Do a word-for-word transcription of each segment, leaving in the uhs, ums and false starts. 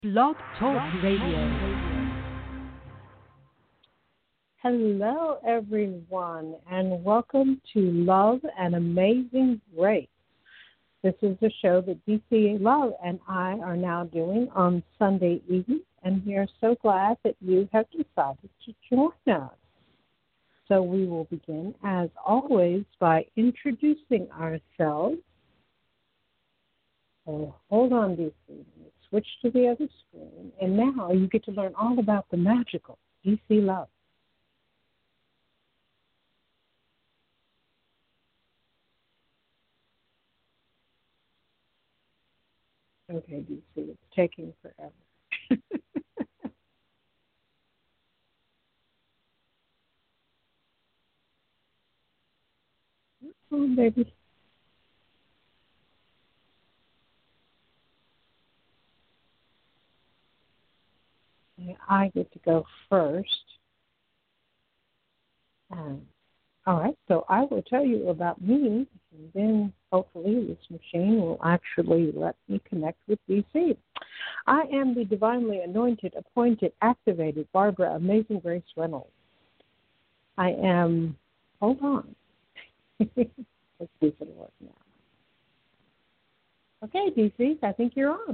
Blog Talk Radio. Hello, everyone, and welcome to Love and Amazing Grace. This is the show that D C Love and I are now doing on Sunday evenings, and we are so glad that you have decided to join us. So we will begin, as always, by introducing ourselves. Oh, hold on, D C. Let me switch to the other screen. And now you get to learn all about the magical D C Love. Okay, D C, it's taking forever. Oh, baby. I get to go first. Um, all right, so I will tell you about me, and then hopefully this machine will actually let me connect with D C. I am the divinely anointed, appointed, activated Barbara Amazing Grace Reynolds. I am, hold on. Let's see if it'll work now. Okay, D C, I think you're on.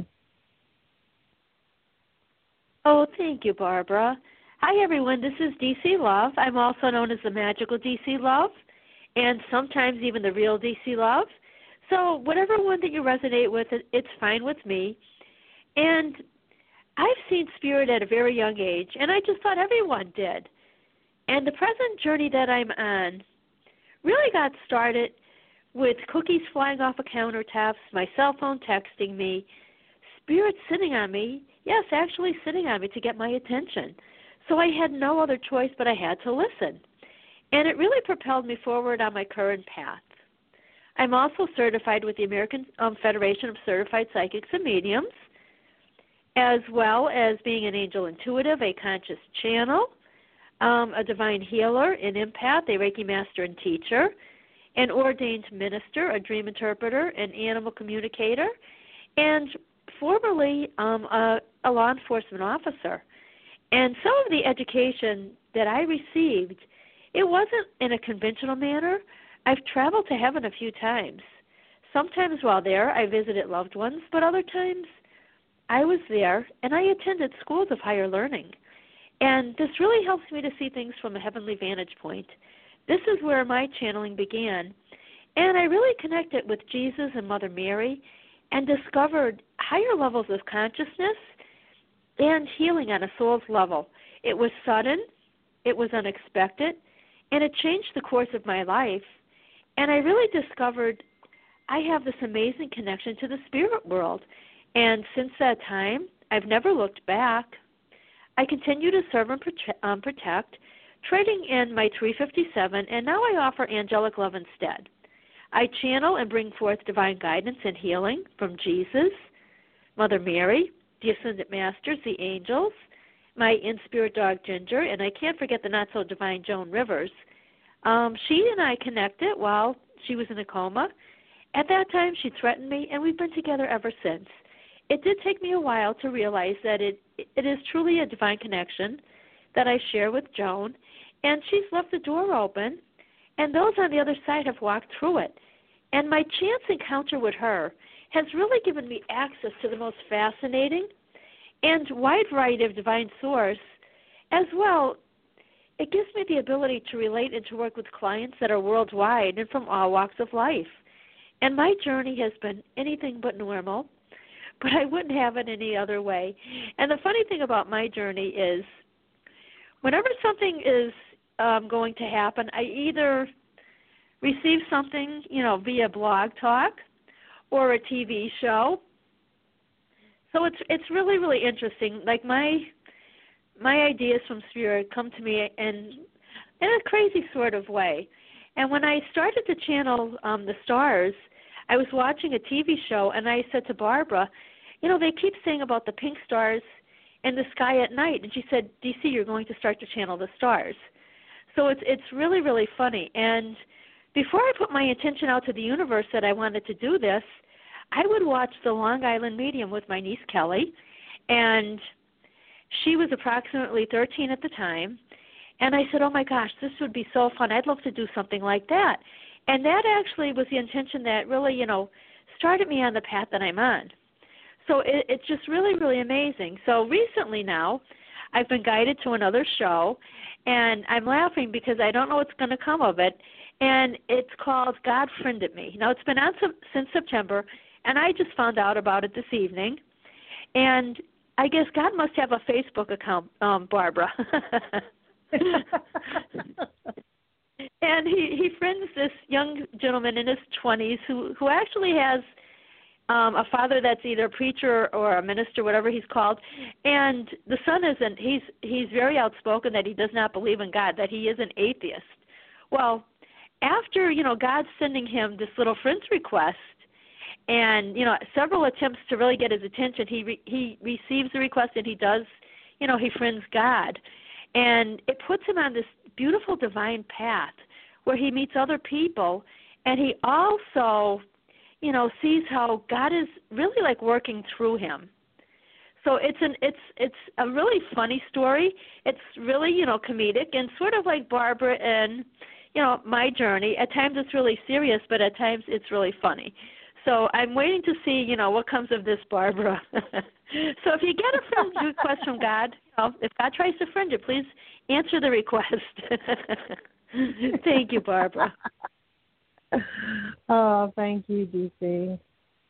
Oh, thank you, Barbara. Hi, everyone. This is D C Love. I'm also known as the magical D C Love, and sometimes even the real D C Love. So whatever one that you resonate with, it's fine with me. And I've seen spirit at a very young age, and I just thought everyone did. And the present journey that I'm on really got started with cookies flying off of countertops, my cell phone texting me, spirit sitting on me, yes, actually sitting on me to get my attention. So I had no other choice, but I had to listen. And it really propelled me forward on my current path. I'm also certified with the American um, Federation of Certified Psychics and Mediums, as well as being an angel intuitive, a conscious channel, um, a divine healer, an empath, a Reiki master and teacher, an ordained minister, a dream interpreter, an animal communicator, and formerly um, a, a law enforcement officer. And some of the education that I received, it wasn't in a conventional manner. I've traveled to heaven a few times. Sometimes while there, I visited loved ones, but other times I was there and I attended schools of higher learning. And this really helps me to see things from a heavenly vantage point. This is where my channeling began. And I really connected with Jesus and Mother Mary and discovered higher levels of consciousness and healing on a soul's level. It was sudden, it was unexpected, and it changed the course of my life. And I really discovered I have this amazing connection to the spirit world. And since that time, I've never looked back. I continue to serve and prote- um, protect, trading in my three fifty-seven, and now I offer angelic love instead. I channel and bring forth divine guidance and healing from Jesus, Mother Mary, the Ascended Masters, the angels, my in-spirit dog Ginger, and I can't forget the not-so-divine Joan Rivers. Um, she and I connected while she was in a coma. At that time, she threatened me, and we've been together ever since. It did take me a while to realize that it it is truly a divine connection that I share with Joan, and she's left the door open, and those on the other side have walked through it. And my chance encounter with her has really given me access to the most fascinating and wide variety of divine source. As well, it gives me the ability to relate and to work with clients that are worldwide and from all walks of life. And my journey has been anything but normal, but I wouldn't have it any other way. And the funny thing about my journey is whenever something is um, going to happen, I either receive something, you know, via blog talk or a T V show. So it's it's really, really interesting. Like my my ideas from Spirit come to me in, in a crazy sort of way. And when I started to channel um, the stars, I was watching a T V show, and I said to Barbara, you know, they keep saying about the pink stars in the sky at night. And she said, D C, you're going to start to channel the stars. So it's it's really, really funny. And before I put my intention out to the universe that I wanted to do this, I would watch The Long Island Medium with my niece Kelly, And she was approximately thirteen at the time. And I said, oh, my gosh, this would be so fun. I'd love to do something like that. And that actually was the intention that really, you know, started me on the path that I'm on. So it, it's just really, really amazing. So recently now, I've been guided to another show, and I'm laughing because I don't know what's going to come of it. And it's called God Friended Me. Now, it's been on since September, and I just found out about it this evening. And I guess God must have a Facebook account, um, Barbara. And he, he friends this young gentleman in his twenties who, who actually has um, a father that's either a preacher or a minister, whatever he's called. And the son isn't. He's he's very outspoken that he does not believe in God, that he is an atheist. Well, after, you know, God sending him this little friend's request and, you know, several attempts to really get his attention, he re, he receives the request and he does, you know, he friends God. And it puts him on this beautiful divine path where he meets other people, and he also, you know, sees how God is really like working through him. So it's an it's it's a really funny story. It's really, you know, comedic and sort of like Barbara and, you know, my journey. At times it's really serious, but at times it's really funny. So I'm waiting to see, you know, what comes of this, Barbara. So if you get a friend request from God, you know, if God tries to friend you, please answer the request. Thank you, Barbara. Oh, thank you, D C.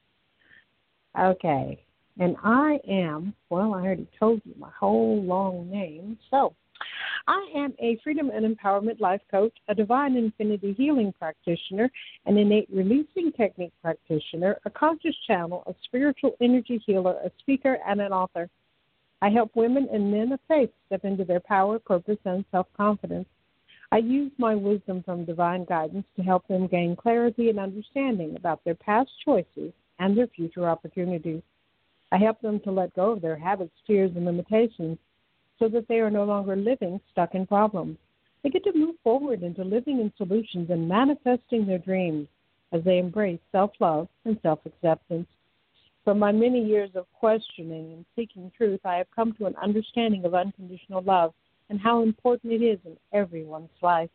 Okay. And I am, well, I already told you my whole long name. So I am a Freedom and Empowerment Life Coach, a Divine Infinity Healing Practitioner, an Innate Releasing Technique Practitioner, a Conscious Channel, a Spiritual Energy Healer, a speaker, and an author. I help women and men of faith step into their power, purpose, and self-confidence. I use my wisdom from divine guidance to help them gain clarity and understanding about their past choices and their future opportunities. I help them to let go of their habits, fears, and limitations so that they are no longer living stuck in problems. They get to move forward into living in solutions and manifesting their dreams as they embrace self-love and self-acceptance. From my many years of questioning and seeking truth, I have come to an understanding of unconditional love and how important it is in everyone's life.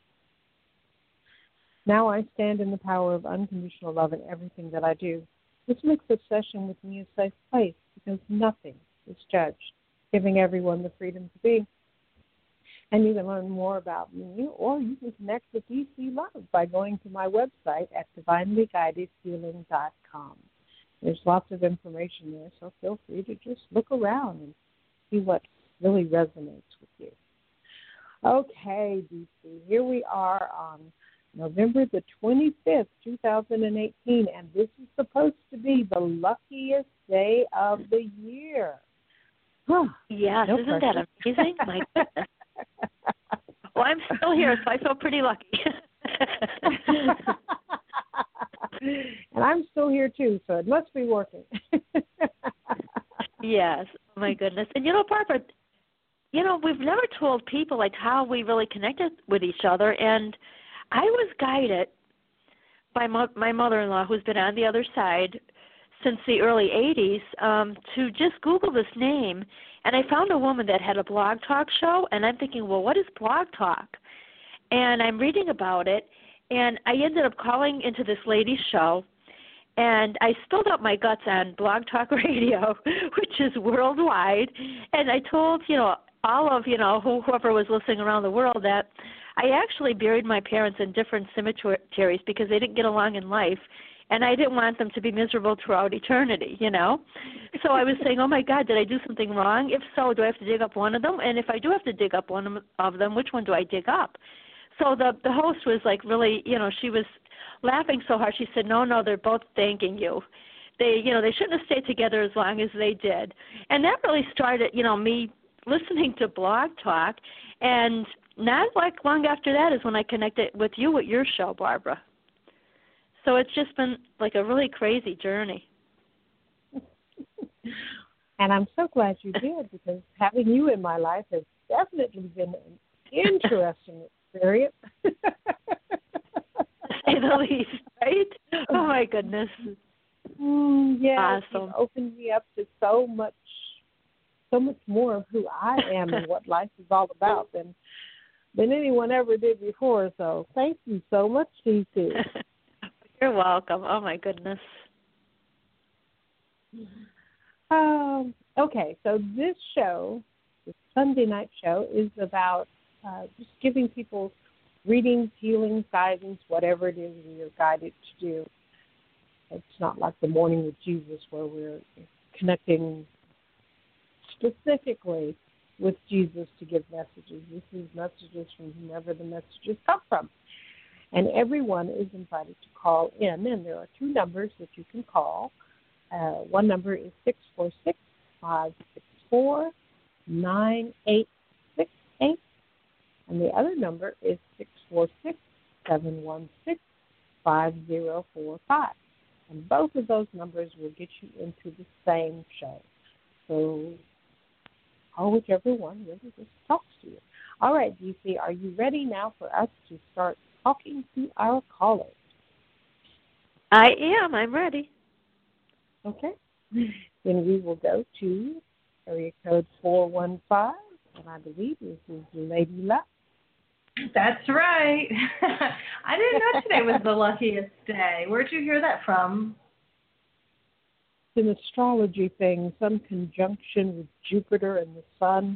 Now I stand in the power of unconditional love in everything that I do. This makes a session with me a safe place because nothing is judged, giving everyone the freedom to be. And you can learn more about me, or you can connect with D C Love by going to my website at divinely guided healing dot com. There's lots of information there, so feel free to just look around and see what really resonates with you. Okay, D C, here we are on November the twenty-fifth, two thousand eighteen, and this is supposed to be the luckiest day of the year. Huh. Yes, No isn't pressure. that amazing? My goodness. Well, I'm still here, so I feel pretty lucky. And I'm still here, too, so it must be working. Yes, oh my goodness. And, you know, Barbara, you know, we've never told people, like, how we really connected with each other, and I was guided by mo- my mother-in-law, who's been on the other side since the early eighties, um, to just Google this name, and I found a woman that had a blog talk show, and I'm thinking, well, what is blog talk? And I'm reading about it, and I ended up calling into this lady's show, and I spilled out my guts on Blog Talk Radio, which is worldwide, and I told, you know, all of, you know, who, whoever was listening around the world that I actually buried my parents in different cemeteries because they didn't get along in life, and I didn't want them to be miserable throughout eternity, you know. So I was saying, oh, my God, did I do something wrong? If so, do I have to dig up one of them? And if I do have to dig up one of them, which one do I dig up? So the the host was like really, you know, she was laughing so hard. She said, no, no, they're both thanking you. They, you know, they shouldn't have stayed together as long as they did. And that really started, you know, me listening to Blog Talk. And not like long after that is when I connected with you with your show, Barbara. So it's just been like a really crazy journey. And I'm so glad you did, because having you in my life has definitely been an interesting experience. To say the least, right? Oh, my goodness. Mm, yeah, awesome. You've opened me up to so much so much more of who I am and what life is all about than than anyone ever did before. So thank you so much, D C. You're welcome. Oh, my goodness. Um, okay, so this show, this Sunday night show, is about uh, just giving people readings, healings, guidance, whatever it is we are guided to do. It's not like the Morning with Jesus where we're connecting specifically with Jesus to give messages. This is messages from whomever the messages come from. And everyone is invited to call in, and there are two numbers that you can call. Uh, one number is six four six, five six four, nine eight six eight, and the other number is six four six, seven one six, five zero four five. And both of those numbers will get you into the same show. So call whichever one really just talks to you. All right, D C, are you ready now for us to start talking to our callers? I am. I'm ready. Okay. Then we will go to area code four one five, and I believe this is Lady Luck. That's right. I didn't know today was the luckiest day. Where'd you hear that from? It's an astrology thing, some conjunction with Jupiter and the Sun.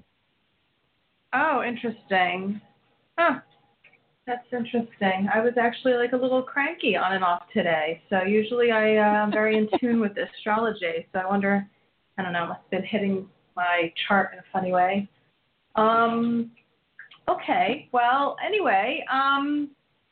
Oh, interesting. Huh. That's interesting. I was actually like a little cranky on and off today. So usually I, uh, I'm very in tune with astrology. So I wonder, I don't know, must have been hitting my chart in a funny way. Um, okay. Well, anyway, um,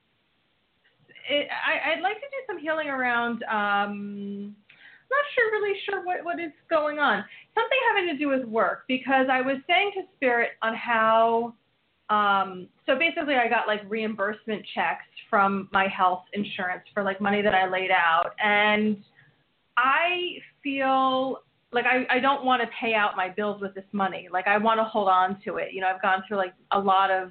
it, I, I'd like to do some healing around, um, not sure, really sure what, what is going on. Something having to do with work, because I was saying to Spirit on how, um, so basically I got like reimbursement checks from my health insurance for like money that I laid out. And I feel like I, I don't want to pay out my bills with this money. Like I want to hold on to it. You know, I've gone through like a lot of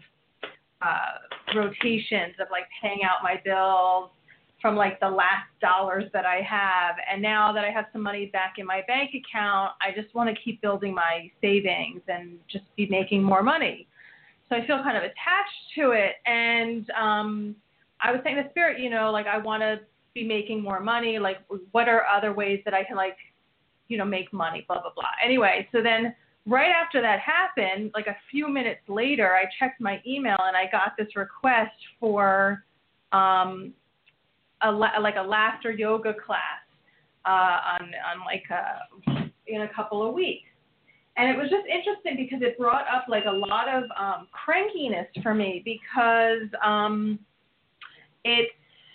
uh, rotations of like paying out my bills from like the last dollars that I have. And now that I have some money back in my bank account, I just want to keep building my savings and just be making more money. So I feel kind of attached to it. And um, I was saying to Spirit, you know, like I want to be making more money. Like what are other ways that I can like, you know, make money, blah, blah, blah. Anyway, so then right after that happened, like a few minutes later, I checked my email and I got this request for um, a, like a laughter yoga class uh, on, on like a, in a couple of weeks. And it was just interesting because it brought up like a lot of um, crankiness for me because um, it's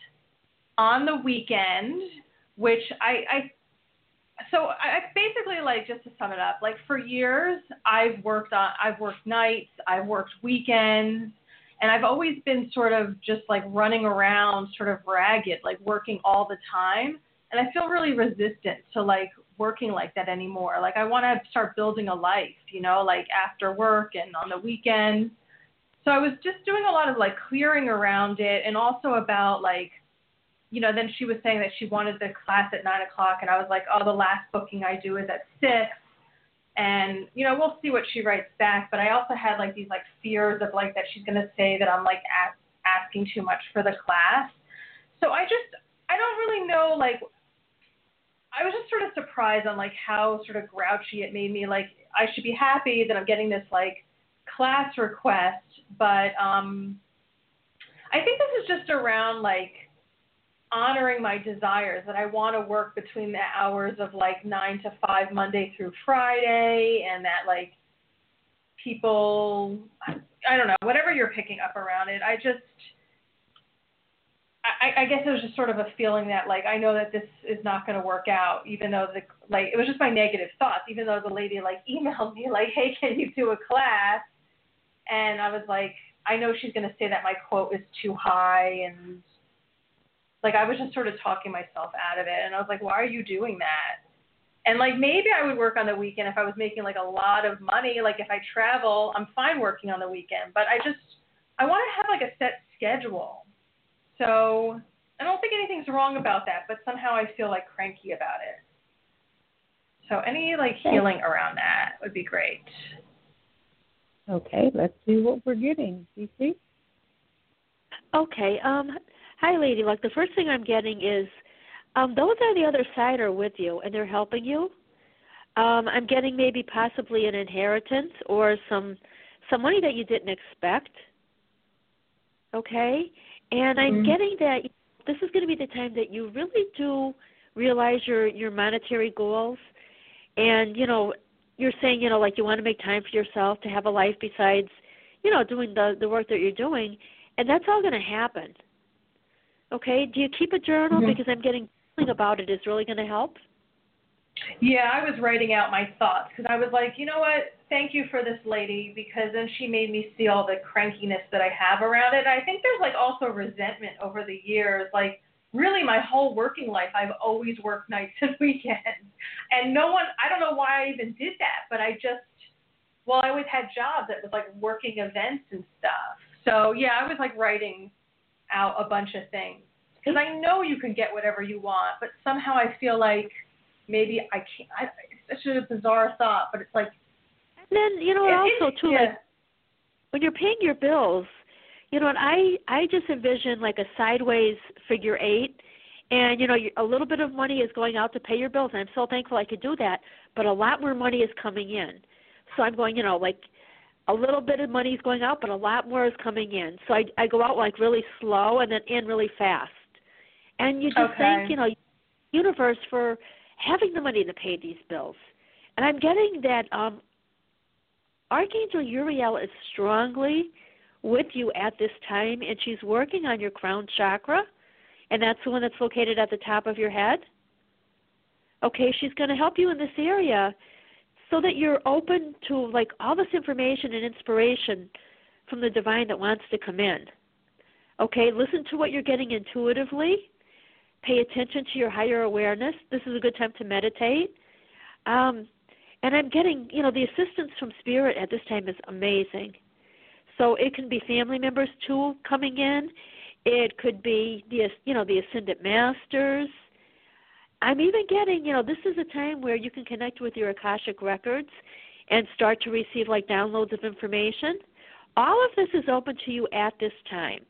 on the weekend, which I, I so I basically like, just to sum it up, like for years I've worked on, I've worked nights, I've worked weekends, and I've always been sort of just like running around sort of ragged, like working all the time. And I feel really resistant to like working like that anymore. Like I want to start building a life, you know, like after work and on the weekends. So I was just doing a lot of like clearing around it, and also about like, you know, then she was saying that she wanted the class at nine o'clock, and I was like, oh, the last booking I do is at six. And, you know, we'll see what she writes back. But I also had like these like fears of like that she's going to say that I'm like ask, asking too much for the class. So I just, I don't really know, like, I was just sort of surprised on like how sort of grouchy it made me. Like I should be happy that I'm getting this like class request, but um, I think this is just around like honoring my desires, that I want to work between the hours of like nine to five Monday through Friday, and that like people, I don't know, whatever you're picking up around it. I just, I, I guess it was just sort of a feeling that like I know that this is not going to work out, even though the like it was just my negative thoughts. Even though the lady like emailed me like, hey, can you do a class? And I was like, I know she's going to say that my quote is too high, and like I was just sort of talking myself out of it. And I was like, why are you doing that? And like maybe I would work on the weekend if I was making like a lot of money. Like if I travel, I'm fine working on the weekend. But I just I want to have like a set schedule. So I don't think anything's wrong about that, but somehow I feel like cranky about it. So any like healing around that would be great. Okay, let's see what we're getting. D C? Okay. Um, hi, Lady Luck. The first thing I'm getting is um, those on the other side are with you, and they're helping you. Um, I'm getting maybe possibly an inheritance or some some money that you didn't expect. Okay? And I'm mm-hmm. getting that this is going to be the time that you really do realize your, your monetary goals. And, you know, you're saying, you know, like you want to make time for yourself to have a life besides, you know, doing the, the work that you're doing. And that's all going to happen. Okay? Do you keep a journal? Mm-hmm. Because I'm getting feeling about it is really going to help. Yeah, I was writing out my thoughts because I was like, you know what, thank you for this lady, because then she made me see all the crankiness that I have around it. And I think there's like also resentment over the years. Like really my whole working life, I've always worked nights and weekends. And no one, I don't know why I even did that, but I just, well, I always had jobs that was like working events and stuff. So yeah, I was like writing out a bunch of things because I know you can get whatever you want, but somehow I feel like maybe I can't. I, it's such a bizarre thought, but it's like. And then you know it, also it, too yeah. like when you're paying your bills, you know, what I I just envision like a sideways figure eight, and you know a little bit of money is going out to pay your bills, and I'm so thankful I could do that. But a lot more money is coming in, so I'm going, you know, like a little bit of money is going out, but a lot more is coming in. So I I go out like really slow and then in really fast, and you just okay. thank you know universe for having the money to pay these bills. And I'm getting that um, Archangel Uriel is strongly with you at this time, and she's working on your crown chakra, and that's the one that's located at the top of your head. Okay, she's going to help you in this area so that you're open to, like, all this information and inspiration from the divine that wants to come in. Okay, listen to what you're getting intuitively. Pay attention to your higher awareness. This is a good time to meditate. Um, and I'm getting, you know, the assistance from Spirit at this time is amazing. So it can be family members, too, coming in. It could be, the, you know, the Ascended Masters. I'm even getting, you know, this is a time where you can connect with your Akashic Records and start to receive, like, downloads of information. All of this is open to you at this time.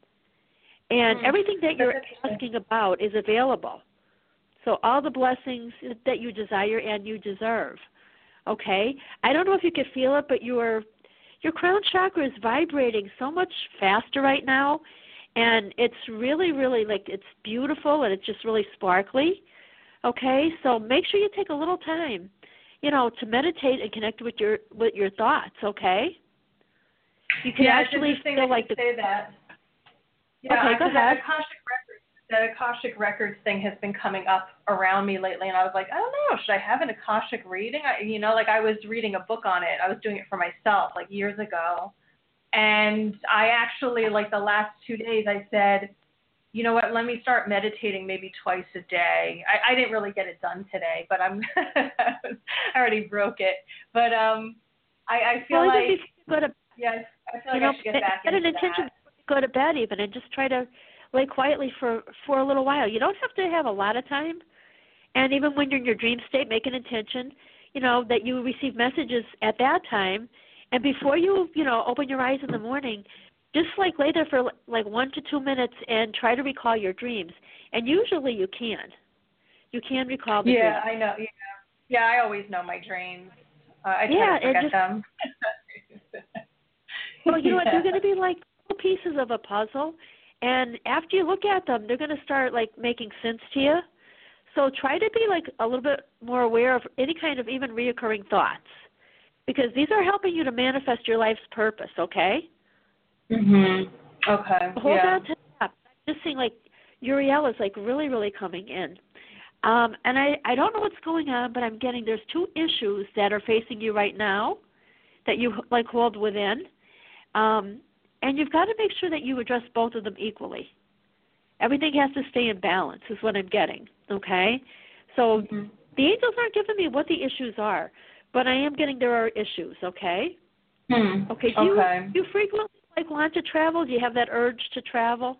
And mm, everything that you're asking about is available. So all the blessings that you desire and you deserve. Okay? I don't know if you can feel it, but your your crown chakra is vibrating so much faster right now. And it's really, really, like, it's beautiful and it's just really sparkly. Okay? So make sure you take a little time, you know, to meditate and connect with your with your thoughts, okay? You can yeah, actually it's feel like the... say that. Yeah, okay, go ahead. That Akashic Records, that Akashic Records thing has been coming up around me lately, and I was like, I don't know, should I have an Akashic reading? I, you know, like I was reading a book on it. I was doing it for myself, like years ago, and I actually, like the last two days, I said, you know what, let me start meditating maybe twice a day. I, I didn't really get it done today, but I'm, I already broke it. But um, I, I feel well, like, go to, yes, I feel like know, I should get back set into an intention. that. Go to bed even and just try to lay quietly for, for a little while. You don't have to have a lot of time. And even when you're in your dream state, make an intention, you know, that you receive messages at that time. And before you, you know, open your eyes in the morning, just like lay there for like one to two minutes and try to recall your dreams. And usually you can. You can recall the yeah, dreams. Yeah, I know. Yeah, yeah, I always know my dreams. Uh, I try yeah, to forget just, them. well, you know yeah. what? They're going to be like pieces of a puzzle, and after you look at them, they're going to start like making sense to you. So try to be like a little bit more aware of any kind of even reoccurring thoughts, because these are helping you to manifest your life's purpose. Okay. Mhm. Okay. Hold yeah. on to that. I'm just seeing like Uriel is like really, really coming in. Um, and I, I don't know what's going on, but I'm getting there's two issues that are facing you right now that you like hold within. Um, And you've got to make sure that you address both of them equally. Everything has to stay in balance is what I'm getting, okay? So mm-hmm. the angels aren't giving me what the issues are, but I am getting there are issues, okay? Hmm. Okay. Do okay. you, do you frequently like want to travel? Do you have that urge to travel?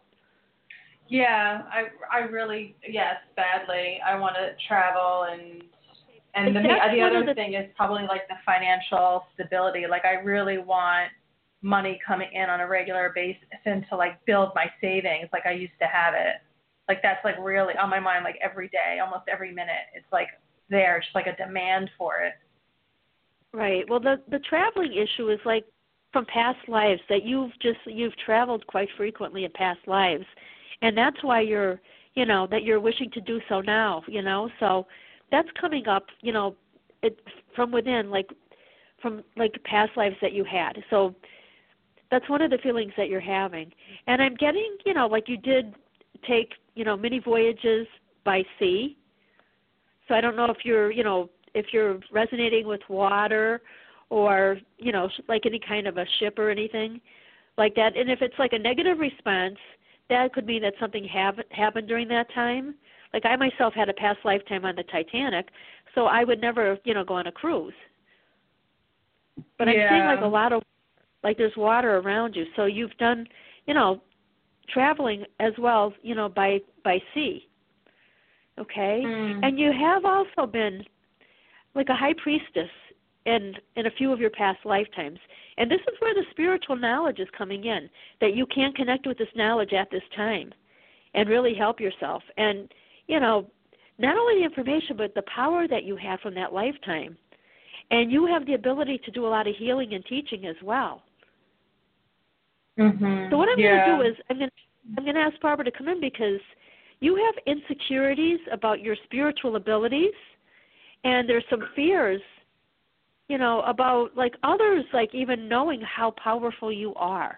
Yeah, I, I really, yes, badly. I want to travel and And the, That's the one other of the- thing is probably like the financial stability. Like I really want money coming in on a regular basis and to like build my savings like I used to have it. Like that's like really on my mind like every day, almost every minute. It's like there, just like a demand for it. Right. Well, the the traveling issue is like from past lives that you've just you've traveled quite frequently in past lives, and that's why you're you know that you're wishing to do so now. You know, so that's coming up. You know, it from within, like from like past lives that you had. So that's one of the feelings that you're having. And I'm getting, you know, like you did take, you know, many voyages by sea. So I don't know if you're, you know, if you're resonating with water or, you know, like any kind of a ship or anything like that. And if it's like a negative response, that could mean that something have, happened during that time. Like I myself had a past lifetime on the Titanic, so I would never, you know, go on a cruise. But yeah. I'm seeing like a lot of, like there's water around you. So you've done, you know, traveling as well, you know, by by sea. Okay? Mm. And you have also been like a high priestess in in a few of your past lifetimes. And this is where the spiritual knowledge is coming in, that you can connect with this knowledge at this time and really help yourself. And, you know, not only the information, but the power that you have from that lifetime. And you have the ability to do a lot of healing and teaching as well. Mm-hmm. So what I'm yeah. going to do is I'm going to, I'm going to ask Barbara to come in because you have insecurities about your spiritual abilities, and there's some fears, you know, about like others, like even knowing how powerful you are.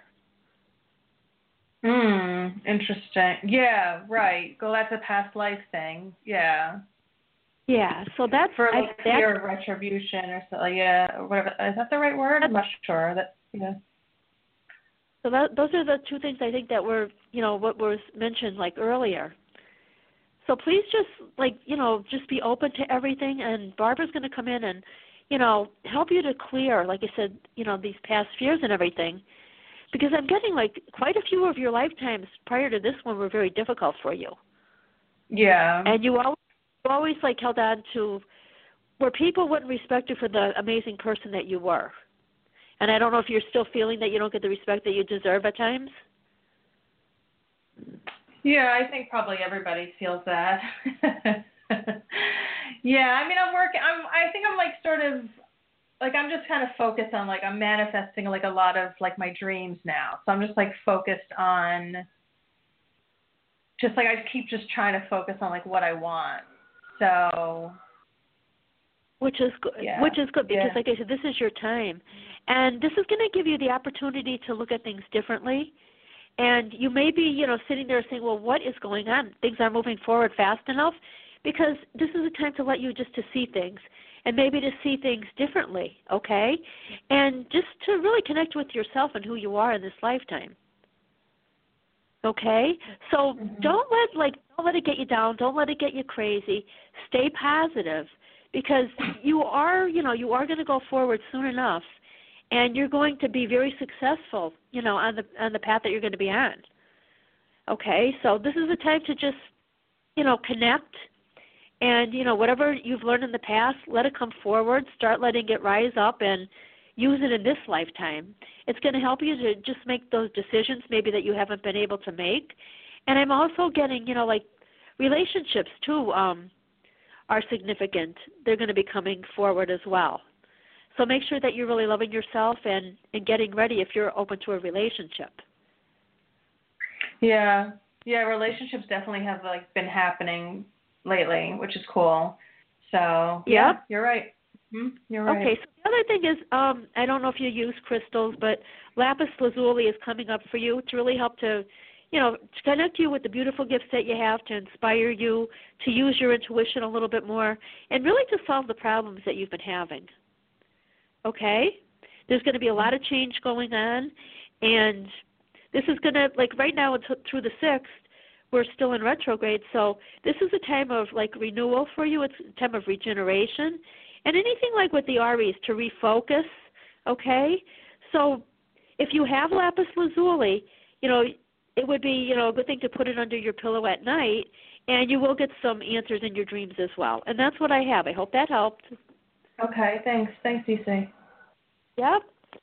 Hmm. Interesting. Yeah. Right. Well, that's a past life thing. Yeah. Yeah. So that's for like I, fear that's, of retribution or so. Yeah. Or whatever. Is that the right word? I'm not sure. That. Yeah. So that, those are the two things I think that were, you know, what was mentioned like earlier. So please just like, you know, just be open to everything, and Barbara's going to come in and, you know, help you to clear, like I said, you know, these past fears and everything, because I'm getting like quite a few of your lifetimes prior to this one were very difficult for you. Yeah. And you always, you always like held on to where people wouldn't respect you for the amazing person that you were. And I don't know if you're still feeling that you don't get the respect that you deserve at times. Yeah, I think probably everybody feels that. Yeah, I mean, I'm working. I'm. I think I'm like sort of, like I'm just kind of focused on like I'm manifesting like a lot of like my dreams now. So I'm just like focused on. Just like I keep just trying to focus on like what I want. So. Which is good. Yeah. Which is good because, yeah. like I said, this is your time, and this is going to give you the opportunity to look at things differently. And you may be, you know, sitting there saying, "Well, what is going on? Things aren't moving forward fast enough," because this is a time to let you just to see things and maybe to see things differently, okay? And just to really connect with yourself and who you are in this lifetime. Okay? So Mm-hmm. don't let like don't let it get you down. Don't let it get you crazy. Stay positive. Because you are, you know, you are going to go forward soon enough, and you're going to be very successful, you know, on the on the path that you're going to be on. Okay, so this is a time to just, you know, connect, and you know, whatever you've learned in the past, let it come forward. Start letting it rise up and use it in this lifetime. It's going to help you to just make those decisions maybe that you haven't been able to make. And I'm also getting, you know, like relationships too. Um, are significant. They're going to be coming forward as well. So make sure that you're really loving yourself and, and getting ready if you're open to a relationship. Yeah. Yeah, relationships definitely have like been happening lately, which is cool. So, yeah, yep. you're right. Mm-hmm. You're right. Okay, so the other thing is, um, I don't know if you use crystals, but lapis lazuli is coming up for you to really help to, you know, to connect you with the beautiful gifts that you have, to inspire you, to use your intuition a little bit more, and really to solve the problems that you've been having. Okay? There's going to be a lot of change going on, and this is going to, like right now until, through the sixth, we're still in retrograde, so this is a time of, like, renewal for you. It's a time of regeneration, and anything like with the R Es, to refocus, okay? So if you have lapis lazuli, you know, it would be, you know, a good thing to put it under your pillow at night and you will get some answers in your dreams as well. And that's what I have. I hope that helped. Okay, thanks. Thanks, D C. Yep.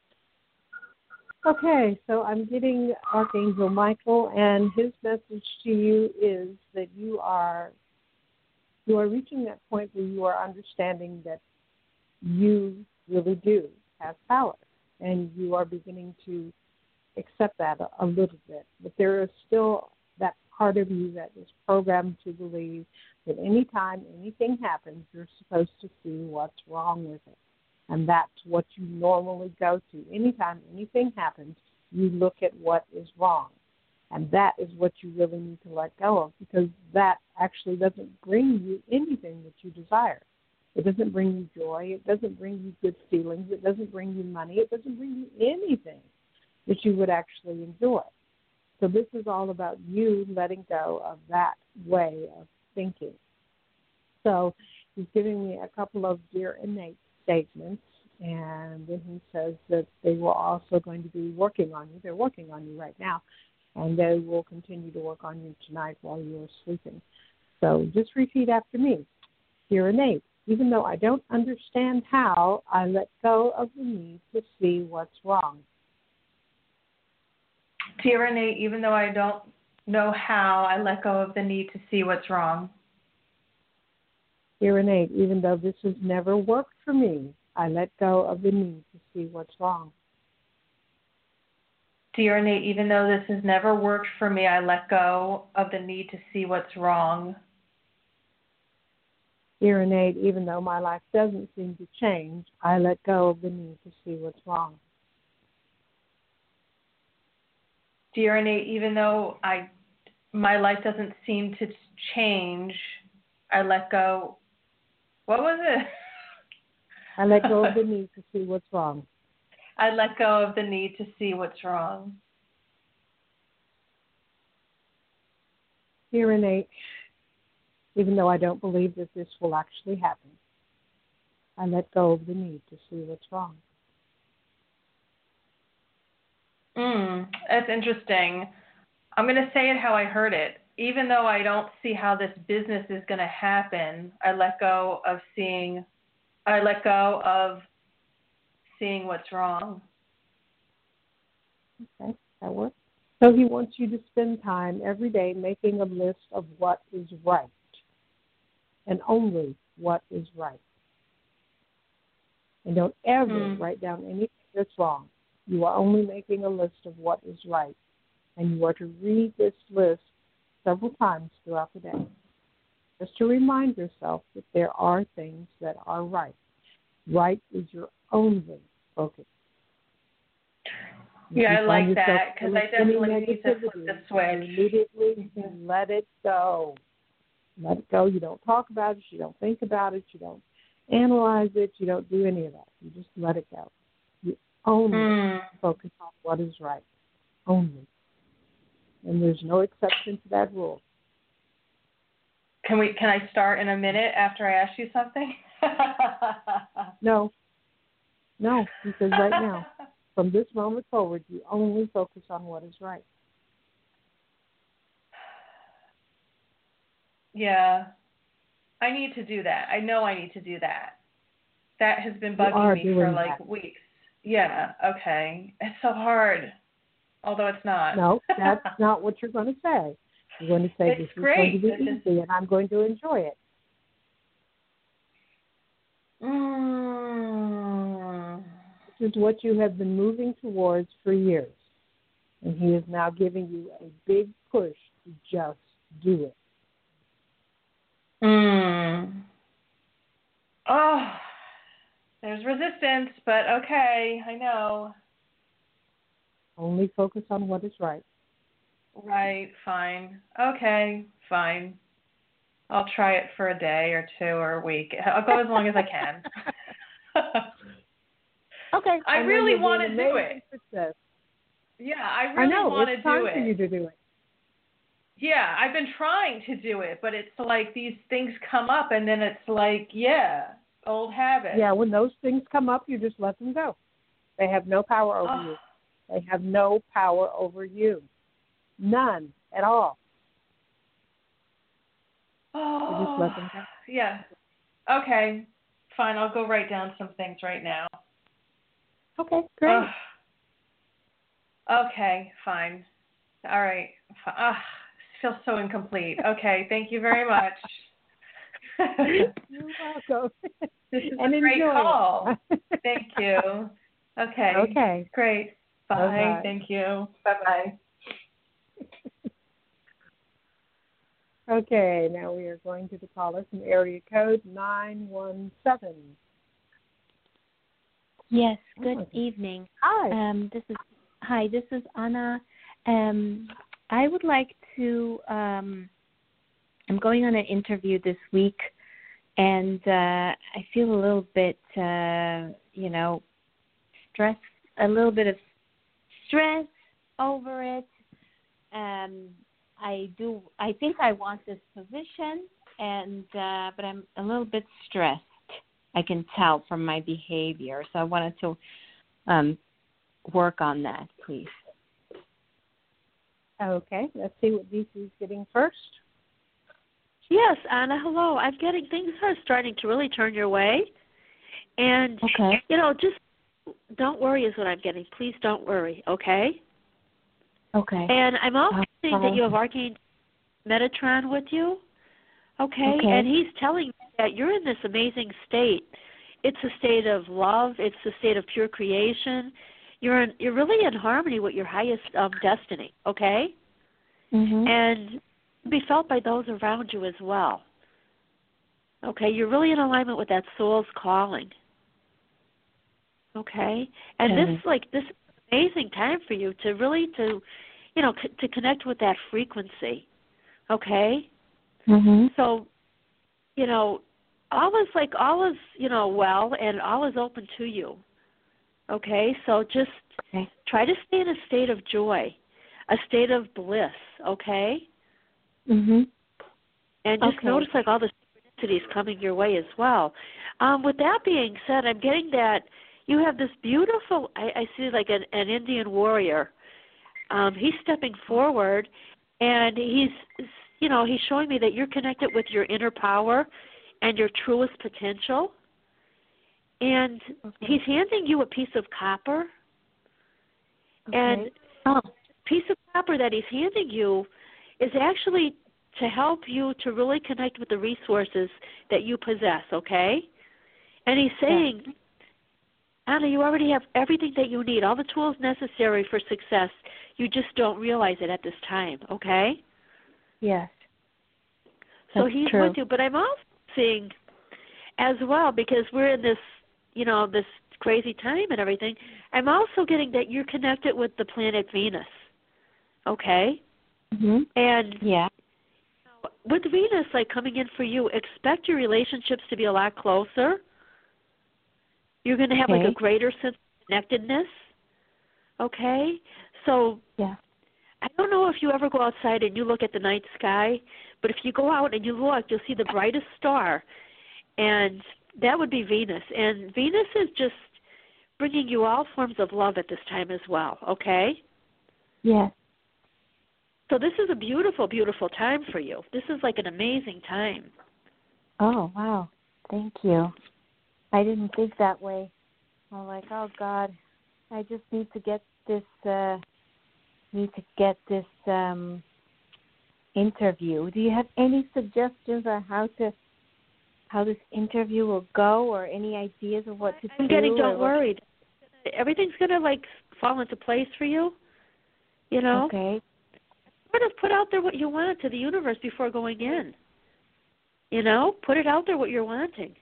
Okay, so I'm getting Archangel Michael, and his message to you is that you are you are reaching that point where you are understanding that you really do have power, and you are beginning to accept that a, a little bit. But there is still that part of you that is programmed to believe that anytime anything happens, you're supposed to see what's wrong with it. And that's what you normally go to. Anytime anything happens, you look at what is wrong. And that is what you really need to let go of, because that actually doesn't bring you anything that you desire. It doesn't bring you joy. It doesn't bring you good feelings. It doesn't bring you money. It doesn't bring you anything that you would actually enjoy. So this is all about you letting go of that way of thinking. So he's giving me a couple of dear innate statements, and then he says that they were also going to be working on you. They're working on you right now, and they will continue to work on you tonight while you're sleeping. So just repeat after me. Dear innate, even though I don't understand how, I let go of the need to see what's wrong. Dear innate, even though I don't know how, I let go of the need to see what's wrong. Dear innate, even though this has never worked for me, I let go of the need to see what's wrong. Dear innate, even though this has never worked for me, I let go of the need to see what's wrong. Dear innate, even though my life doesn't seem to change, I let go of the need to see what's wrong. Dear innate, even though I, my life doesn't seem to change, I let go. What was it? I let go of the need to see what's wrong. I let go of the need to see what's wrong. Dear innate, even though I don't believe that this will actually happen, I let go of the need to see what's wrong. Mm, that's interesting. I'm going to say it how I heard it. Even though I don't see how this business is going to happen, I let go of seeing, I let go of seeing what's wrong. Okay, that works. So he wants you to spend time every day making a list of what is right, and only what is right. And don't ever mm. write down anything that's wrong. You are only making a list of what is right, and you are to read this list several times throughout the day, just to remind yourself that there are things that are right. Right is your only focus. Yeah, I like that, because I definitely need to flip the switch. Immediately let it go. Let it go. You don't talk about it. You don't think about it. You don't analyze it. You don't do any of that. You just let it go. You only mm. focus on what is right. Only. And there's no exception to that rule. Can we? Can I start in a minute after I ask you something? No. No, because right now, from this moment forward, you only focus on what is right. Yeah. I need to do that. I know I need to do that. That has been bugging me for like that. weeks. Yeah, okay. It's so hard. Although it's not. No, that's not what you're going to say. You're going to say, it's this great. is going to be easy, and I'm going to enjoy it. Mm. This is what you have been moving towards for years. And he is now giving you a big push to just do it. Mm. Oh, there's resistance, but okay, I know. Only focus on what is right. Right, fine. Okay, fine. I'll try it for a day or two or a week. I'll go as long as I can. Okay. I really want to do it. Success. Yeah, I really I know, want to it's do time it. for you to do it. Yeah, I've been trying to do it, but it's like these things come up and then it's like, yeah, old habit. Yeah, when those things come up, you just let them go. They have no power over oh. you. They have no power over you. None at all. Oh, So just let them go. yeah. Okay, fine. I'll go write down some things right now. Okay, great. Ugh. Okay, fine. All right. F- Ugh, feels so incomplete. Okay, thank you very much. You're welcome. This is and a great enjoy call. it. Thank you. Okay. Okay. Great. Bye. Bye-bye. Thank you. Bye-bye. Okay, now we are going to the caller from area code nine one seven. Yes, good Oh. evening. Hi. Um, this is hi. This is Anna. Um, I would like to. Um, I'm going on an interview this week, and uh, I feel a little bit, uh, you know, stress. A little bit of stress over it. Um, I do. I think I want this position, and uh, but I'm a little bit stressed. I can tell from my behavior. So I wanted to um, work on that, please. Okay, let's see what D C is getting first. Yes, Anna, hello. I'm getting things are starting to really turn your way. And, Okay. you know, just don't worry is what I'm getting. Please don't worry, okay? Okay. And I'm also Okay. seeing that you have Archangel Metatron with you, okay? Okay. And he's telling me that you're in this amazing state. It's a state of love. It's a state of pure creation. You're in, you're really in harmony with your highest um, destiny, okay? Mhm. And be felt by those around you as well. Okay, you're really in alignment with that soul's calling. Okay, and Okay. this like this is an amazing time for you to really to, you know, c- to connect with that frequency. Okay, Mhm. so, you know, all is like all is you know well, and all is open to you. Okay, so just Okay. try to stay in a state of joy, a state of bliss. Okay. Mhm. And just Okay. notice like all the synchronicities coming your way as well. Um, with that being said, I'm getting that you have this beautiful, I, I see like an, an Indian warrior. Um, he's stepping forward, and he's, you know, he's showing me that you're connected with your inner power and your truest potential. And Okay. he's handing you a piece of copper. Okay. And Oh. piece of copper that he's handing you is actually to help you to really connect with the resources that you possess, okay? And he's saying, yeah. Anna, you already have everything that you need, all the tools necessary for success. You just don't realize it at this time, okay? Yes. So That's he's true. with you. But I'm also seeing as well, because we're in this, you know, this crazy time and everything, I'm also getting that you're connected with the planet Venus, okay? Mhm. And yeah. with Venus, like, coming in for you, expect your relationships to be a lot closer. You're going to have, Okay. like, a greater sense of connectedness, okay? So Yeah. I don't know if you ever go outside and you look at the night sky, but if you go out and you look, you'll see the brightest star, and that would be Venus. And Venus is just bringing you all forms of love at this time as well, okay? Yes. So this is a beautiful, beautiful time for you. This is like an amazing time. Oh, wow. Thank you. I didn't think that way. I'm like, oh, God, I just need to get this, uh, need to get this um, interview. Do you have any suggestions on how to, how this interview will go, or any ideas of what to I'm do? getting, don't or worry. Everything's going to, like, fall into place for you, you know? Okay. Sort of put out there what you want to the universe before going in. You know, put it out there what you're wanting.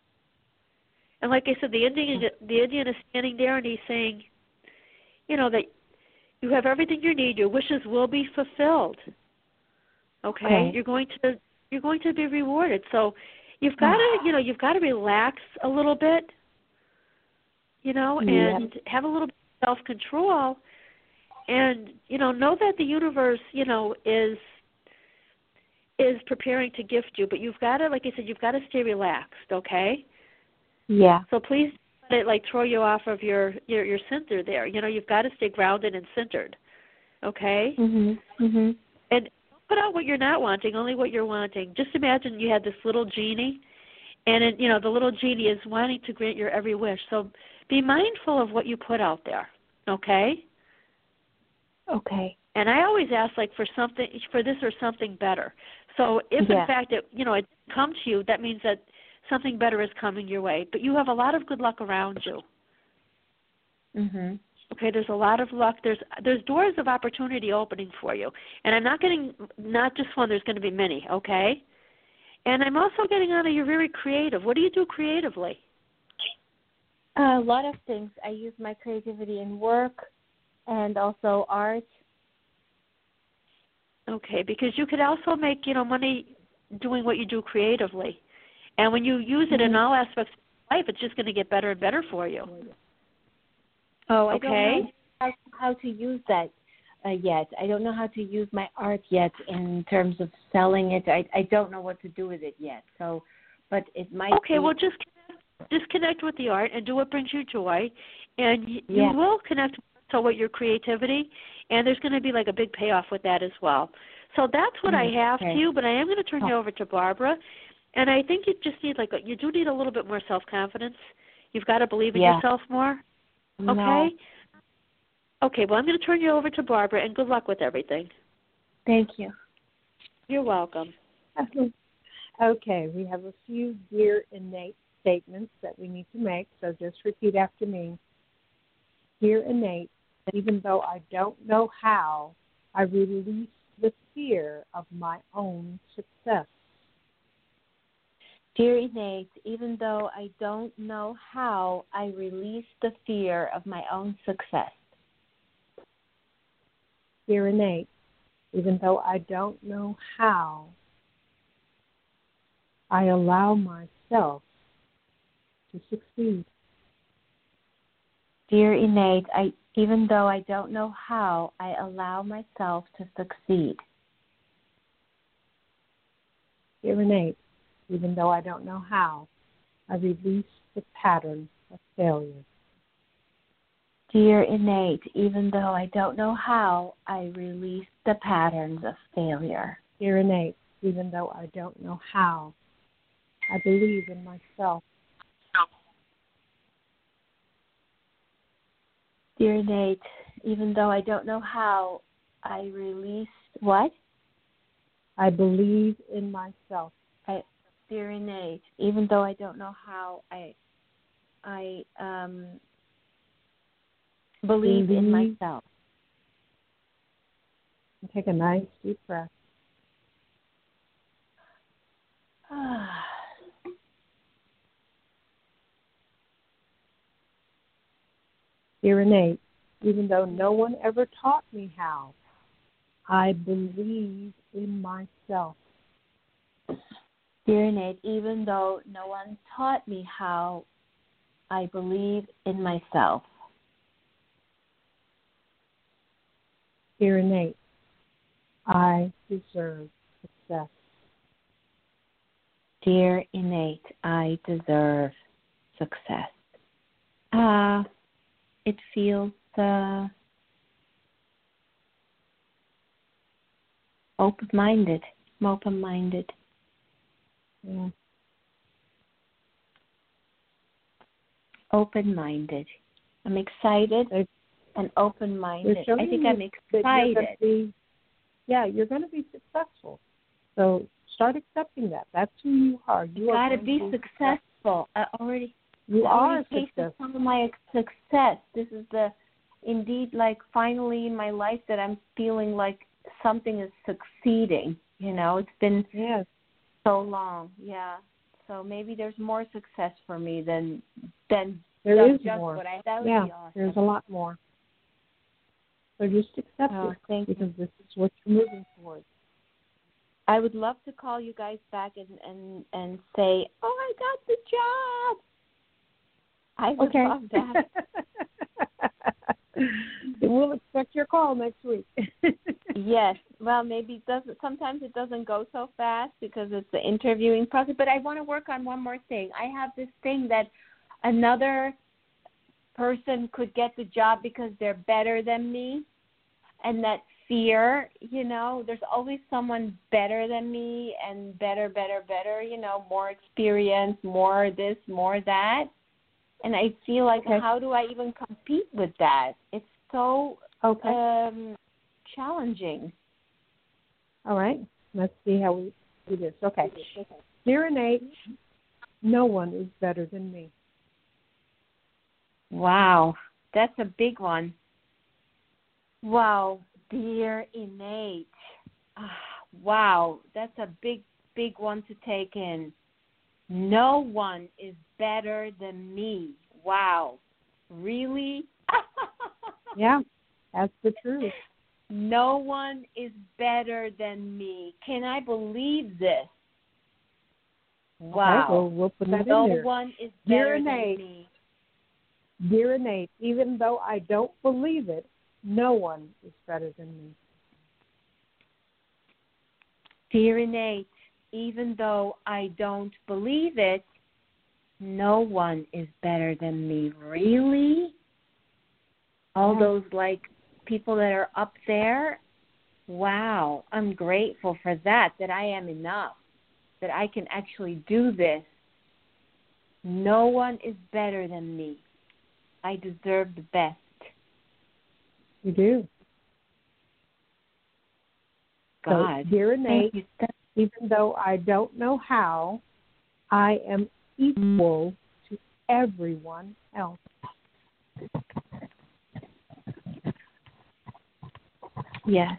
And like I said, the Indian, the Indian is standing there, and he's saying, you know, that you have everything you need. Your wishes will be fulfilled. Okay, okay. you're going to you're going to be rewarded. So you've got to, you know, you've got to relax a little bit. You know, and yep. have a little bit of self-control. And, you know, know that the universe, you know, is is preparing to gift you. But you've got to, like I said, you've got to stay relaxed, okay? Yeah. So please don't let it, like, throw you off of your, your, your center there. You know, you've got to stay grounded and centered, okay? Mhm. Mhm. And don't put out what you're not wanting, only what you're wanting. Just imagine you had this little genie, and it, you know the little genie is wanting to grant your every wish. So be mindful of what you put out there, okay? Okay. And I always ask, like, for something, for this or something better. So if, yeah. in fact, it, you know, it comes to you, that means that something better is coming your way. But you have a lot of good luck around you. Mhm. Okay, there's a lot of luck. There's there's doors of opportunity opening for you. And I'm not getting, not just one, there's going to be many, okay? And I'm also getting out of you're very creative. What do you do creatively? Uh, a lot of things. I use my creativity in work and also art. Okay, because you could also make, you know, money doing what you do creatively. And when you use it in all aspects of life, it's just going to get better and better for you. Oh, I okay. don't know how, how to use that uh, yet. I don't know how to use my art yet in terms of selling it. I I don't know what to do with it yet. So, but it might Okay, be. well, just connect, just connect with the art and do what brings you joy. And you, yeah. you will connect to what your creativity, and there's going to be like a big payoff with that as well. So that's what mm, I have okay. to you, but I am going to turn oh. you over to Barbara. And I think you just need like a, you do need a little bit more self-confidence. You've got to believe in yeah. yourself more. No. Okay? Okay, well, I'm going to turn you over to Barbara, and good luck with everything. Thank you. You're welcome. Okay, we have a few dear innate statements that we need to make, so just repeat after me. Dear innate, even though I don't know how, I release the fear of my own success. Dear innate, even though I don't know how, I release the fear of my own success. Dear innate, even though I don't know how, I allow myself to succeed. Dear innate, I, even though I don't know how, I allow myself to succeed. Dear innate, even though I don't know how, I release the pattern of failure. Dear innate, even though I don't know how, I release the patterns of failure. Dear innate, even though I don't know how, I believe in myself. Dear innate, even though I don't know how, I release what? I believe in myself. I, dear innate, even though I don't know how, I I um believe, believe in myself. Take a nice deep breath. Dear innate, even though no one ever taught me how, I believe in myself. Dear innate, even though no one taught me how, I believe in myself. Dear innate, I deserve success. Dear innate, I deserve success. Ah, uh, it feels uh, open-minded. I'm open-minded. Yeah. Open-minded. I'm excited They, and open-minded. I think I'm excited. You're be, yeah, you're going to be successful. So start accepting that. That's who you are. You got to be, be successful. I already. You I are already tasted successful. some of my success. This is the, indeed, like finally in my life that I'm feeling like something is succeeding. You know, it's been yes. so long. Yeah. So maybe there's more success for me than than there just, is more. What I, that would yeah, be awesome. There's a lot more. So just accept oh, it thank because you. this is what you're moving towards. I would love to call you guys back and, and, and say, oh, I got the job. I would okay. love that. We'll expect your call next week. Yes. Well, maybe it doesn't. Sometimes it doesn't go so fast because it's the interviewing process. But I want to work on one more thing. I have this thing that another person could get the job because they're better than me, and that fear, you know, there's always someone better than me and better, better, better, you know, more experience, more this, more that. And I feel like, okay. how do I even compete with that? It's so okay. um, challenging. All right. Let's see how we do this. Okay. Dear innate, no one is better than me. Wow. That's a big one. Wow. Dear innate. Ah, wow. That's a big, big one to take in. No one is better than me. Wow. Really? Yeah, that's the truth. No one is better than me. Can I believe this? Wow. Okay, well, we'll put that no in there. No one is Dear better innate, than me. Dear innate, even though I don't believe it, no one is better than me. Dear innate, even though I don't believe it, no one is better than me. Really? All Yeah. those, like, people that are up there? Wow. I'm grateful for that, that I am enough, that I can actually do this. No one is better than me. I deserve the best. You do. God. So, dear innate, you. even though I don't know how, I am equal to everyone else. Yes.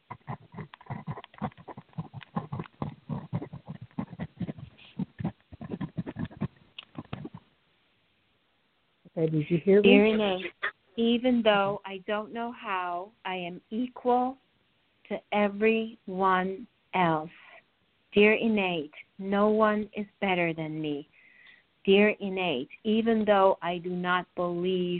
Okay, did you hear me? Dear innate, even though I don't know how, I am equal to everyone else. Dear innate, no one is better than me. Dear innate, even though I do not believe,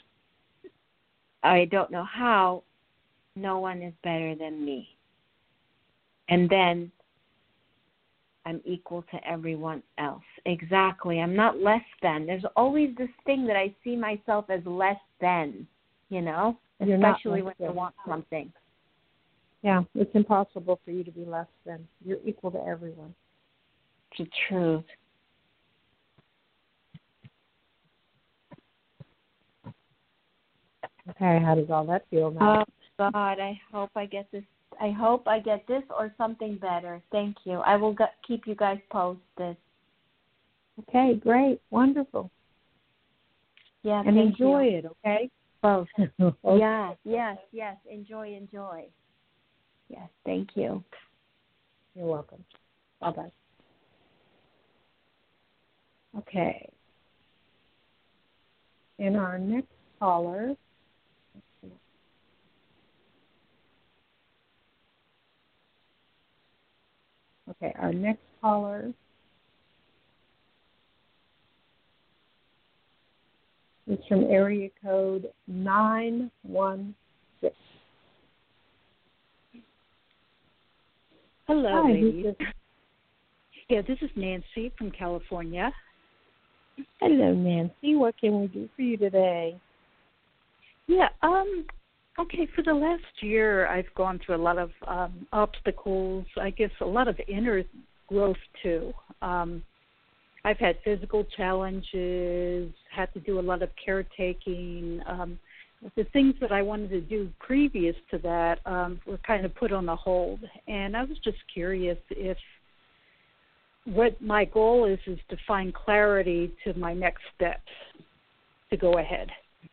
I don't know how, no one is better than me. And then I'm equal to everyone else. Exactly. I'm not less than. There's always this thing that I see myself as less than, you know, You're especially when than. I want something. Yeah, it's impossible for you to be less than. You're equal to everyone. It's the truth. Okay, how does all that feel now? Oh, God, I hope I get this. I hope I get this or something better. Thank you. I will get, keep you guys posted. Okay, great. Wonderful. Yeah, and thank enjoy you. it, okay? Both. Okay. Yeah, yes, yes. Enjoy, enjoy. Yes, thank you. You're welcome. Bye-bye. Okay. And our next caller. Okay, our next caller is from area code nine one six. Hello, Hi, ladies. This is... Yeah, this is Nancy from California. Hello, Nancy. What can we do for you today? Yeah, um, okay, for the last year, I've gone through a lot of um, obstacles, I guess a lot of inner growth, too. Um, I've had physical challenges, had to do a lot of caretaking. Um, the things that I wanted to do previous to that um, were kind of put on a hold. And I was just curious if what my goal is is to find clarity to my next steps to go ahead.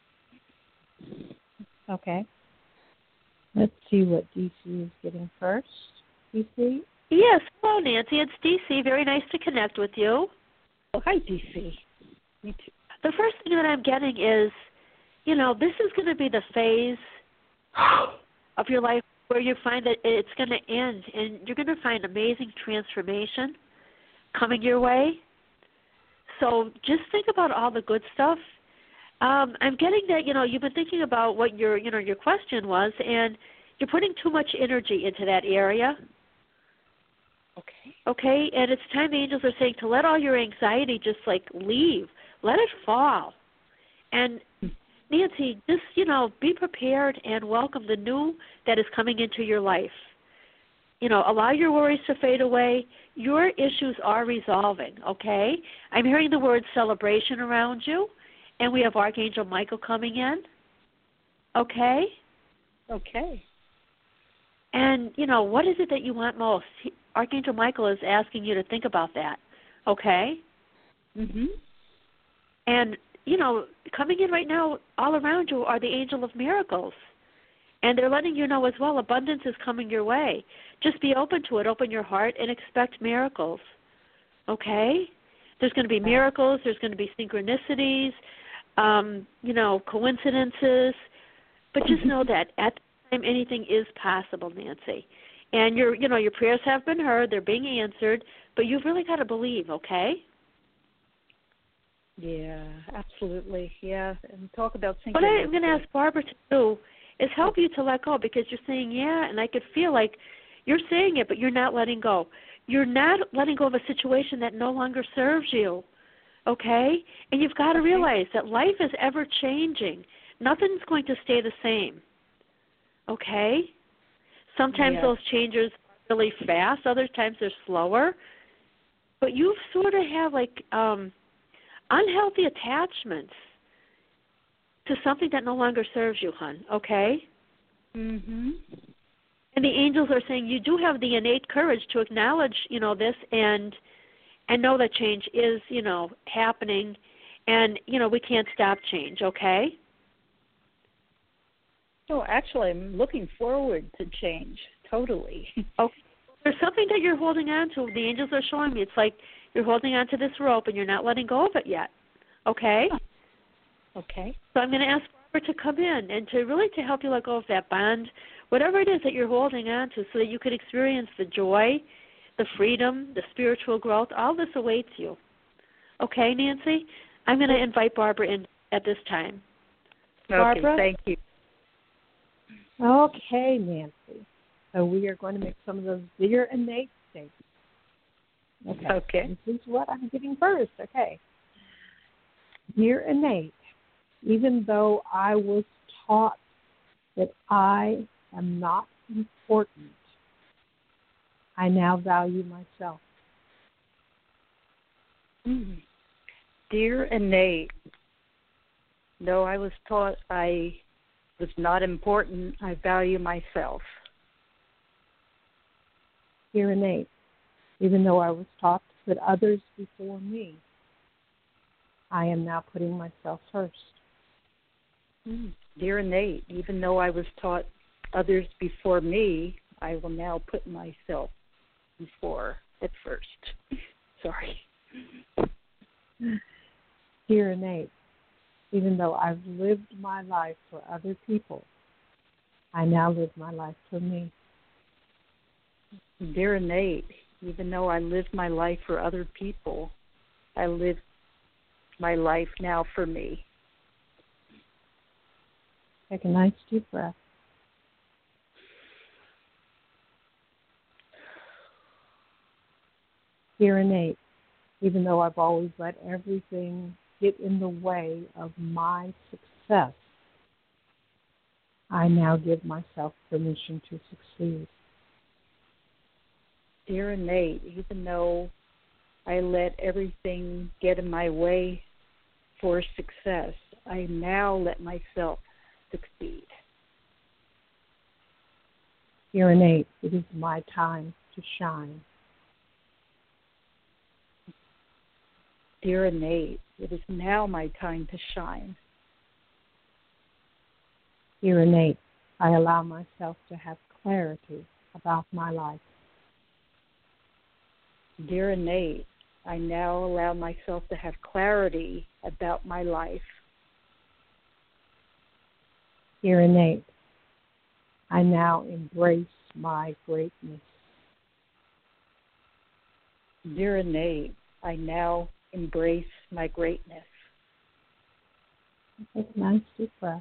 Okay. Let's see what D C is getting first. D C? Yes. Hello, Nancy. It's D C. Very nice to connect with you. Oh, hi, D C. Me too. The first thing that I'm getting is, you know, this is going to be the phase of your life where you find that it's going to end, and you're going to find amazing transformation coming your way. So just think about all the good stuff. Um, I'm getting that, you know, you've been thinking about what your, you know, your question was, and you're putting too much energy into that area. Okay. Okay, and it's time the angels are saying to let all your anxiety just, like, leave. Let it fall. And Nancy, just, you know, be prepared and welcome the new that is coming into your life. You know, allow your worries to fade away. Your issues are resolving, okay? I'm hearing the word celebration around you, and we have Archangel Michael coming in, okay? Okay. And, you know, what is it that you want most? He, Archangel Michael is asking you to think about that, okay? Mhm. And, you know, coming in right now, all around you are the angel of miracles. And they're letting you know as well, abundance is coming your way. Just be open to it. Open your heart and expect miracles, okay? There's going to be miracles. There's going to be synchronicities, um, you know, coincidences. But just know that at the time, anything is possible, Nancy. And your, you know, your prayers have been heard. They're being answered. But you've really got to believe, okay? Yeah, absolutely. Yeah, and talk about synchronicity. What I'm going to ask Barbara to do is help you to let go, because you're saying, yeah, and I could feel like you're saying it, but you're not letting go. You're not letting go of a situation that no longer serves you, okay? And you've got to Okay. realize that life is ever-changing. Nothing's going to stay the same, okay? Sometimes Yeah. those changes are really fast. Other times they're slower. But you sort of have, like, um, unhealthy attachments to something that no longer serves you, hon, okay? Mhm. And the angels are saying you do have the innate courage to acknowledge, you know, this and and know that change is, you know, happening, and, you know, we can't stop change, okay? So actually, I'm looking forward to change, totally. Okay. There's something that you're holding on to. The angels are showing me. It's like you're holding on to this rope and you're not letting go of it yet, okay? Okay. So I'm going to ask Barbara to come in and to really to help you let go of that bond, whatever it is that you're holding on to, so that you could experience the joy, the freedom, the spiritual growth. All this awaits you. Okay, Nancy? I'm going to invite Barbara in at this time. Barbara? Okay, thank you. Okay, Nancy. So we are going to make some of those dear innate statements. Okay. Okay. This is what I'm getting first. Okay. Dear innate, even though I was taught that I am not important, I now value myself. Mm. Dear innate, though I was taught I was not important, I value myself. Dear innate, even though I was taught to put others before me, I am now putting myself first. Mm. Dear innate, even though I was taught others before me, I will now put myself before at first. Sorry. Dear innate, even though I've lived my life for other people, I now live my life for me. Dear innate, even though I live my life for other people, I live my life now for me. Take a nice deep breath. Dear innate, even though I've always let everything get in the way of my success, I now give myself permission to succeed. Dear innate, even though I let everything get in my way for success, I now let myself succeed. Dear innate, it is my time to shine. Dear innate, it is now my time to shine. Dear innate, I allow myself to have clarity about my life. Dear innate, I now allow myself to have clarity about my life. Dear innate, I now embrace my greatness. Dear innate, I now embrace my greatness. Take a nice deep breath.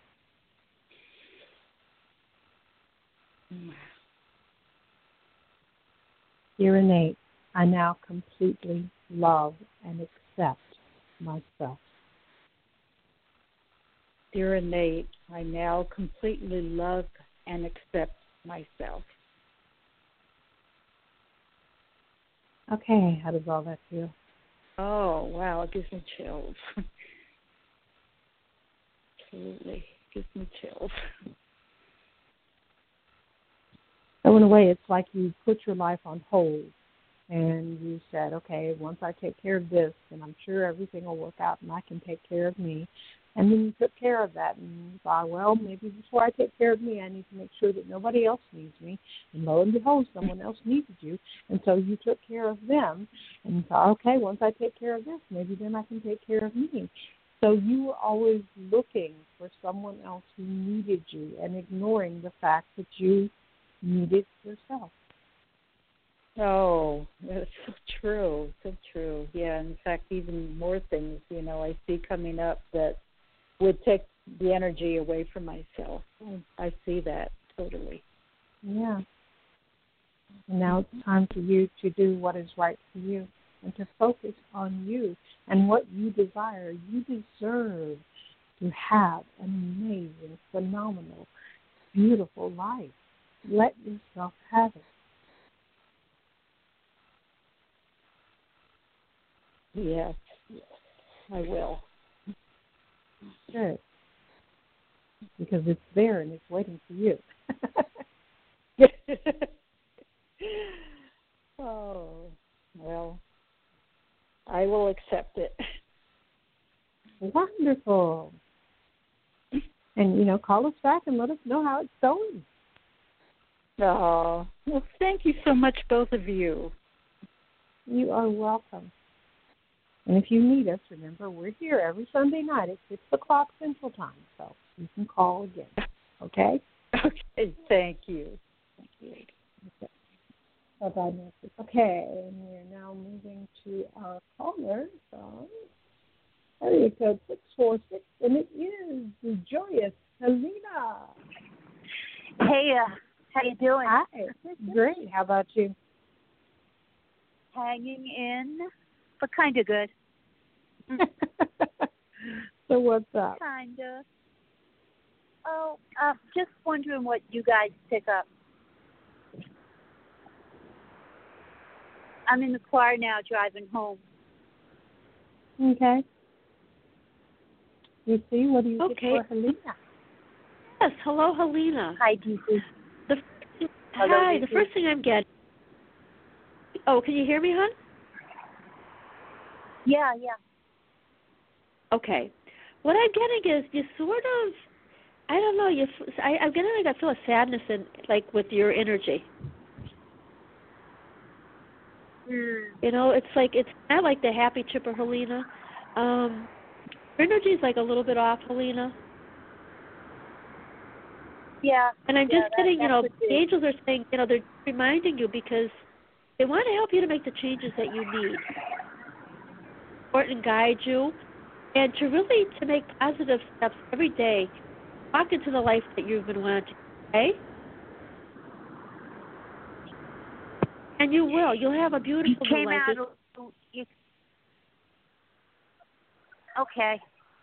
Dear innate, I now completely love and accept myself. dear innate, I now completely love and accept myself. Okay, how does all that feel? Oh, wow, it gives me chills. Absolutely, it gives me chills. So in a way, it's like you put your life on hold, and you said, okay, once I take care of this, then I'm sure everything will work out and I can take care of me. And then you took care of that and you thought, well, maybe before I take care of me, I need to make sure that nobody else needs me. And lo and behold, someone else needed you. And so you took care of them and thought, okay, once I take care of this, maybe then I can take care of me. So you were always looking for someone else who needed you and ignoring the fact that you needed yourself. Oh, that's so true, so true. Yeah, in fact, even more things, you know, I see coming up that would take the energy away from myself. I see that totally. Yeah. And now it's time for you to do what is right for you and to focus on you and what you desire. You deserve to have an amazing, phenomenal, beautiful life. Let yourself have it. Yes, yes, I will. Good. Because it's there and it's waiting for you. Oh, well, I will accept it. Wonderful. And, you know, call us back and let us know how it's going. Oh, well, thank you so much, both of you. You are welcome. And if you need us, remember, we're here every Sunday night at six o'clock Central Time, so you can call again. Okay? Okay, thank you. Thank you. Okay. Bye-bye, Nancy. Okay, and we're now moving to our caller from area code six four six, and it is the joyous Helena. Hey, uh, how you doing? Hi. Great. How about you? Hanging in, but kind of good. So what's up? Kind of. Oh, uh, just wondering what you guys pick up. I'm in the car now driving home. Okay. You see, what do you Okay. get for Helena? Yes, hello, Helena. Hi, D C. The, Hello, hi, D C. the first thing I'm getting. Oh, can you hear me, hon? Yeah, yeah. Okay. What I'm getting is you sort of, I don't know, you. I, I'm getting like I feel a sadness in, like with your energy. Mm. You know, it's like it's not like the happy chipper Helena. Um, your energy is like a little bit off, Helena. Yeah. And I'm yeah, just that, getting, you that's know, what the it is. angels are saying, you know, they're reminding you because they want to help you to make the changes that you need, support and guide you, and to really to make positive steps every day. Walk into the life that you've been wanting, okay? And you will. You'll have a beautiful You new came life. out. of- You, okay.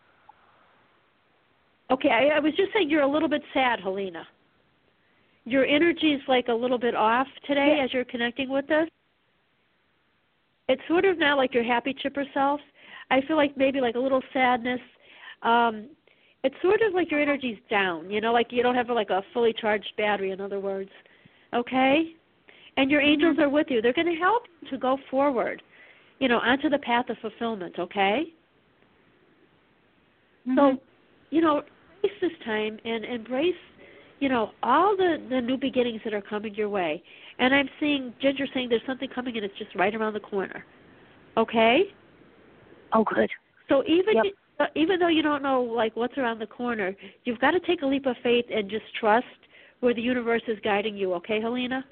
Okay, I, I was just saying you're a little bit sad, Helena. Your energy is like a little bit off today Yeah. as you're connecting with us. It's sort of not like your happy chipper self. I feel like maybe like a little sadness. Um, it's sort of like your energy's down, you know, like you don't have like a fully charged battery, in other words. Okay? And your angels are with you. They're going to help you to go forward, you know, onto the path of fulfillment, okay? Mm-hmm. So, you know, embrace this time and embrace, you know, all the, the new beginnings that are coming your way. And I'm seeing, Ginger saying there's something coming and it's just right around the corner. Okay? Oh, good. So even Yep. uh, even though you don't know, like, what's around the corner, you've got to take a leap of faith and just trust where the universe is guiding you. Okay, Helena?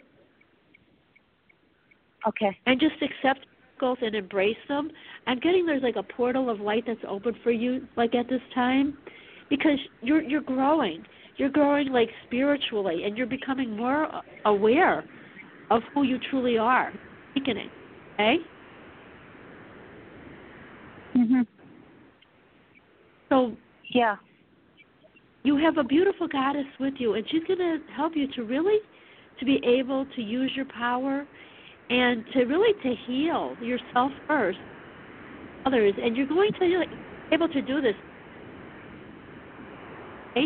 Okay. And just accept miracles and embrace them. I'm getting there's like a portal of light that's open for you, like at this time, because you're you're growing. You're growing like spiritually, and you're becoming more aware of who you truly are. Awakening. Okay. Mhm. So Yeah. you have a beautiful goddess with you, and she's going to help you to really to be able to use your power and to really to heal yourself first, others, and you're going to be able to do this. Hey,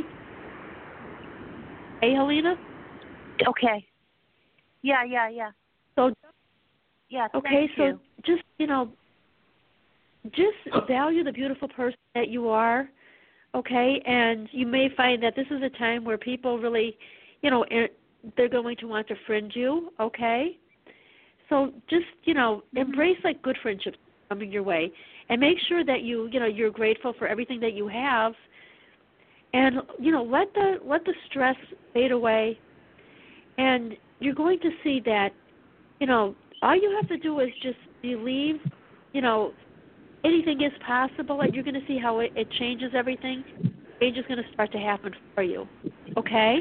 hey, Helena. Okay. Yeah, yeah, yeah. So, yeah. Okay, thank so you. just you know, just value the beautiful person that you are. Okay, and you may find that this is a time where people really, you know, they're going to want to friend you. Okay, so just you know, Mm-hmm. embrace like good friendships coming your way, and make sure that you you know you're grateful for everything that you have, and you know let the let the stress fade away, and you're going to see that, you know, all you have to do is just believe, you know, anything is possible, and you're going to see how it, it changes everything. Change is going to start to happen for you. Okay?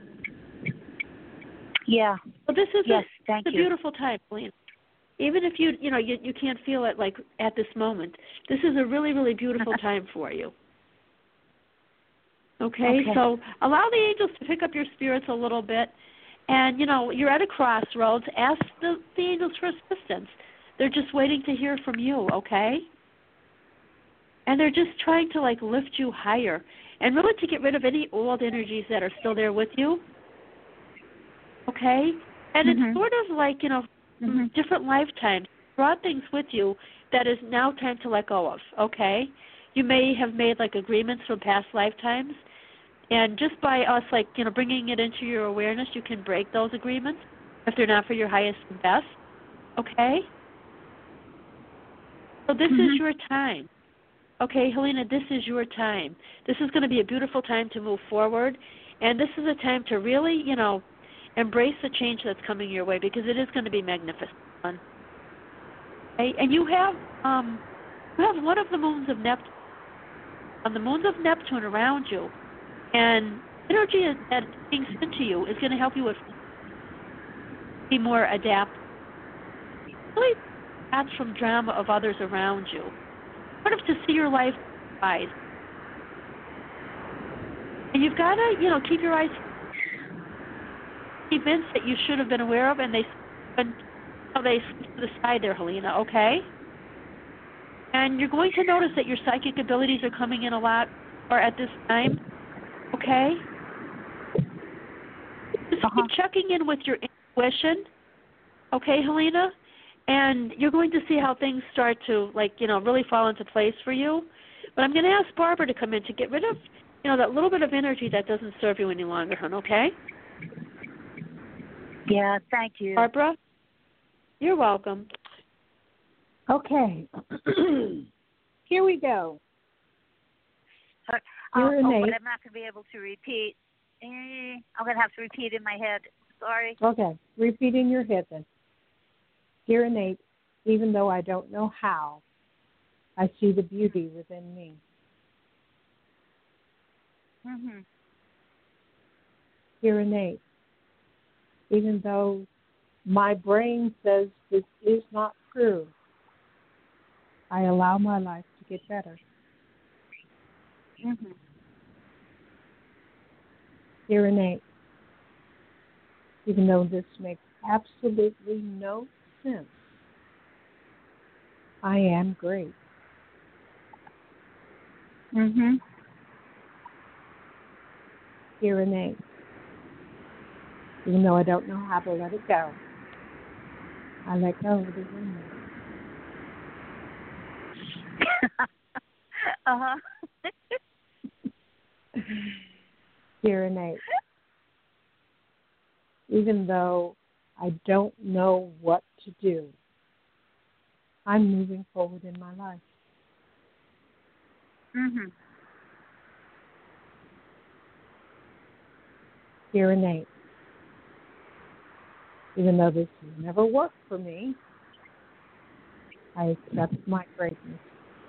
Yeah. So this is yes, a, thank it's a you. beautiful time, Lena. Even if you, you know, you, you can't feel it like at this moment, this is a really, really beautiful time for you. Okay? Okay. So allow the angels to pick up your spirits a little bit. And, you know, you're at a crossroads. Ask the, the angels for assistance. They're just waiting to hear from you, okay? And they're just trying to, like, lift you higher and really to get rid of any old energies that are still there with you, okay? And Mm-hmm. it's sort of like, you know, mm-hmm. different lifetimes. You brought things with you that is now time to let go of, okay? You may have made, like, agreements from past lifetimes. And just by us, like, you know, bringing it into your awareness, you can break those agreements if they're not for your highest and best, okay? So this Mm-hmm. is your time. Okay, Helena, this is your time. This is going to be a beautiful time to move forward, and this is a time to really, you know, embrace the change that's coming your way because it is going to be magnificent. Okay? And you have, um, you have one of the moons of Neptune, on the moons of Neptune around you. And energy that is being sent to you is going to help you with be more adaptable. Really, that's from drama of others around you. Sort of to see your life eyes. And you've got to, you know, keep your eyes events that you should have been aware of, and they, and how they slip to the side there, Helena. Okay. And you're going to notice that your psychic abilities are coming in a lot more at this time. Okay. Just Uh-huh. keep checking in with your intuition, okay, Helena? And you're going to see how things start to, like, you know, really fall into place for you. But I'm going to ask Barbara to come in to get rid of, you know, that little bit of energy that doesn't serve you any longer, hon, okay? Yeah, thank you. Barbara? You're welcome. Okay. Here we go. Uh, You're oh, but innate. I'm not going to be able to repeat. Eh, I'm going to have to repeat in my head. Sorry. Okay. Repeat in your head then. Dear innate, even though I don't know how, I see the beauty within me. Mm-hmm. Dear innate, even though my brain says this is not true, I allow my life to get better. Mm-hmm. Dear innate, even though this makes absolutely no sense, I am great. Mm-hmm. Dear innate, even though I don't know how to let it go, I let go of the wind. uh-huh. Dear innate, even though I don't know what to do, I'm moving forward in my life. Mm-hmm. Dear innate, even though this has never worked for me, I accept my greatness.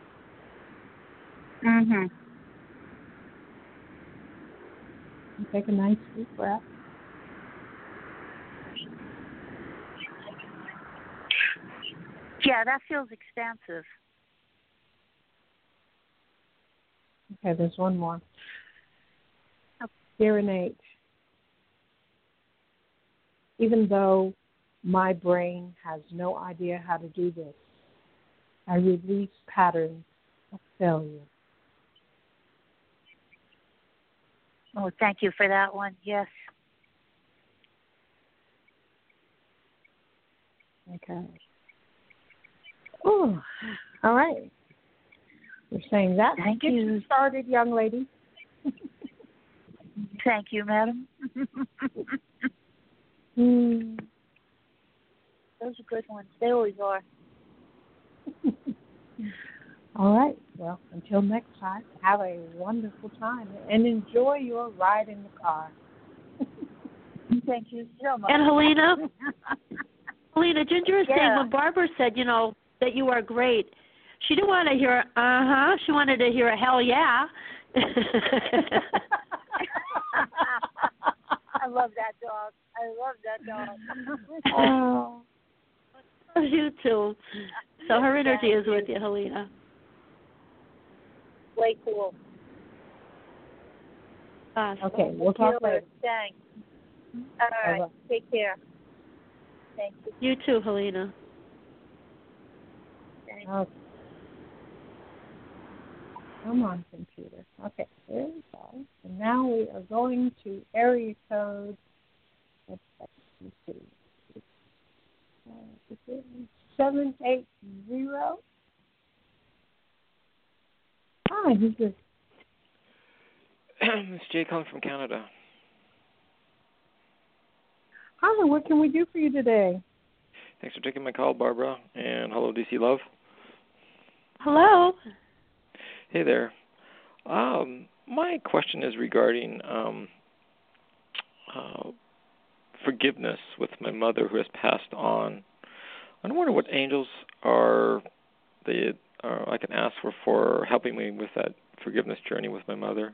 Mm-hmm. And take a nice deep breath. Yeah, that feels expansive. Okay, there's one more. Dear innate, even though my brain has no idea how to do this, I release patterns of failure. Oh, thank you for that one. Yes. Okay. Oh, all right. You're saying that. Thank Get you. you started, young lady. Thank you, madam. mm. Those are good ones. They always are. All right. Well, until next time, have a wonderful time and enjoy your ride in the car. Thank you so much. And Helena, Helena, Ginger is Yeah. saying when Barbara said, you know, that you are great, she didn't want to hear, uh-huh. She wanted to hear a hell yeah. I love that dog. I love that dog. Oh. You too. So her energy is with you, Helena. Way cool. Awesome. Okay, we'll talk later. Thanks. All right. Bye-bye. Take care. Thank you. You too, Helena. Thanks. Okay. Come on, computer. Okay, there we go. And now we are going to area code. Let's see. Seven eight zero. Hi, who's this? It's Jay calling from Canada. Hi, what can we do for you today? Thanks for taking my call, Barbara. And hello, D C Love. Hello. Hey there. Um, my question is regarding um, uh, forgiveness with my mother who has passed on. I wonder what angels are they are I can ask for for helping me with that forgiveness journey with my mother.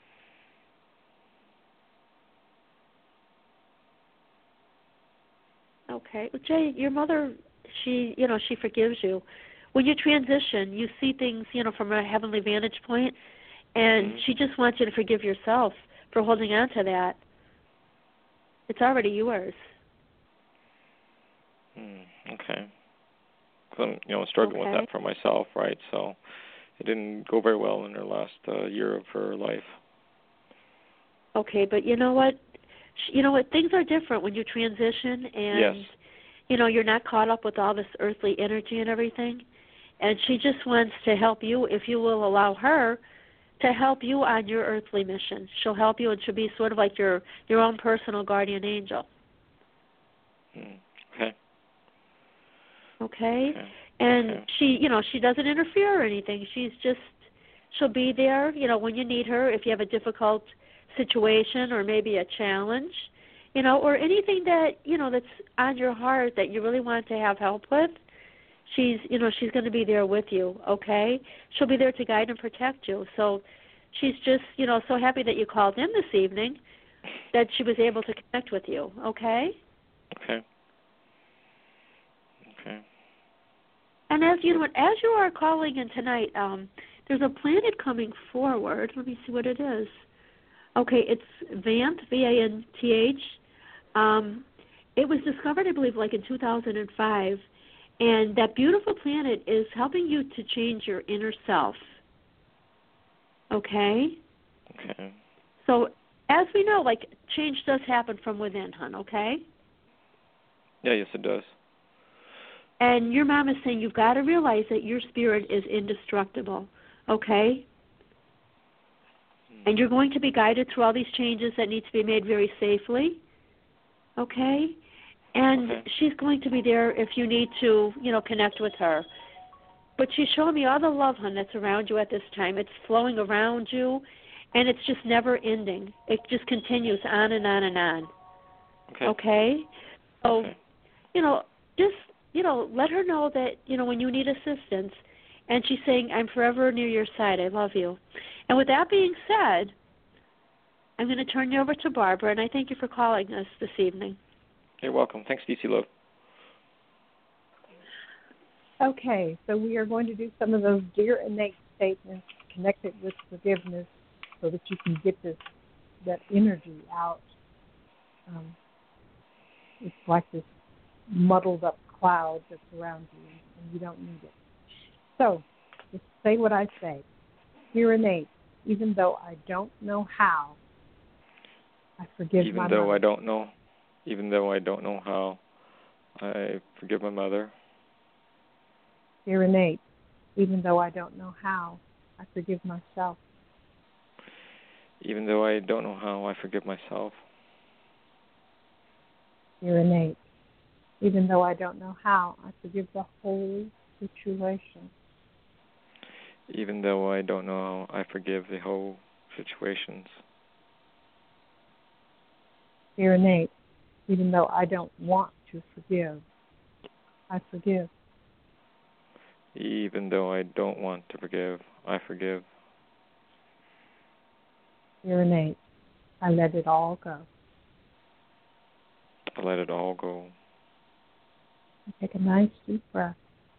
Okay. Well, Jay, your mother, she, you know, she forgives you. When you transition, you see things, you know, from a heavenly vantage point, and Mm-hmm. she just wants you to forgive yourself for holding on to that. It's already yours. Mm, okay. So I'm, you know, struggling Okay. with that for myself, right? So it didn't go very well in her last uh, year of her life. Okay, but you know what? Sh- You know what? Things are different when you transition, and Yes. you know you're not caught up with all this earthly energy and everything. And she just wants to help you if you will allow her to help you on your earthly mission. She'll help you, and she'll be sort of like your your own personal guardian angel. Mm, okay. Okay? Okay. And Okay. she, you know, she doesn't interfere or anything. She's just, she'll be there, you know, when you need her, if you have a difficult situation or maybe a challenge, you know, or anything that, you know, that's on your heart that you really want to have help with. She's, you know, she's going to be there with you, okay? She'll be there to guide and protect you. So she's just, you know, so happy that you called in this evening that she was able to connect with you, okay? Okay. Okay. And as you know, as you are calling in tonight, um, there's a planet coming forward. Let me see what it is. Okay, it's Vant, V A N T H. Um, it was discovered, I believe, like in two thousand five, and that beautiful planet is helping you to change your inner self. Okay? Okay. So, as we know, like, change does happen from within, hon, okay? Yeah, yes it does. And your mom is saying you've got to realize that your spirit is indestructible, okay? And you're going to be guided through all these changes that need to be made very safely, okay? And Okay. she's going to be there if you need to, you know, connect with her. But she's showing me all the love, hon, that's around you at this time. It's flowing around you, and it's just never ending. It just continues on and on and on, Okay. okay? So, Okay. you know, just, you know, let her know that, you know, when you need assistance, and she's saying, I'm forever near your side. I love you. And with that being said, I'm going to turn you over to Barbara, and I thank you for calling us this evening. You're welcome. Thanks, D C Love. Okay, so we are going to do some of those dear innate statements connected with forgiveness so that you can get this that energy out. Um, it's like this muddled up cloud that's around you, and you don't need it. So, just say what I say. Hear innate, even though I don't know how, I forgive even my though mother. I don't know, even though I don't know how, I forgive my mother. Hear innate, even though I don't know how, I forgive myself. Even though I don't know how, I forgive myself. Hear innate, even though I don't know how, I forgive the whole situation. Even though I don't know how, I forgive the whole situations. Hear innate, even though I don't want to forgive, I forgive. Even though I don't want to forgive, I forgive. Hear innate, I let it all go. I let it all go. Take a nice deep breath.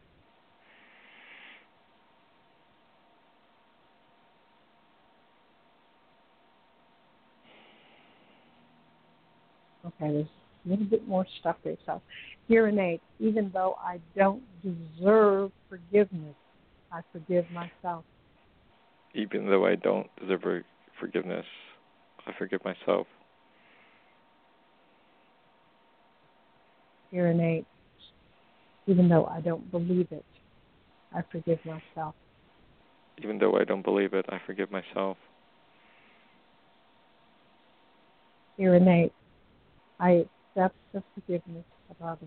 Okay, there's a little bit more stuff there. So, hear innate, even though I don't deserve forgiveness, I forgive myself. Even though I don't deserve forgiveness, I forgive myself. Hear innate, even though I don't believe it, I forgive myself. Even though I don't believe it, I forgive myself. Hear innate, I accept the forgiveness of others.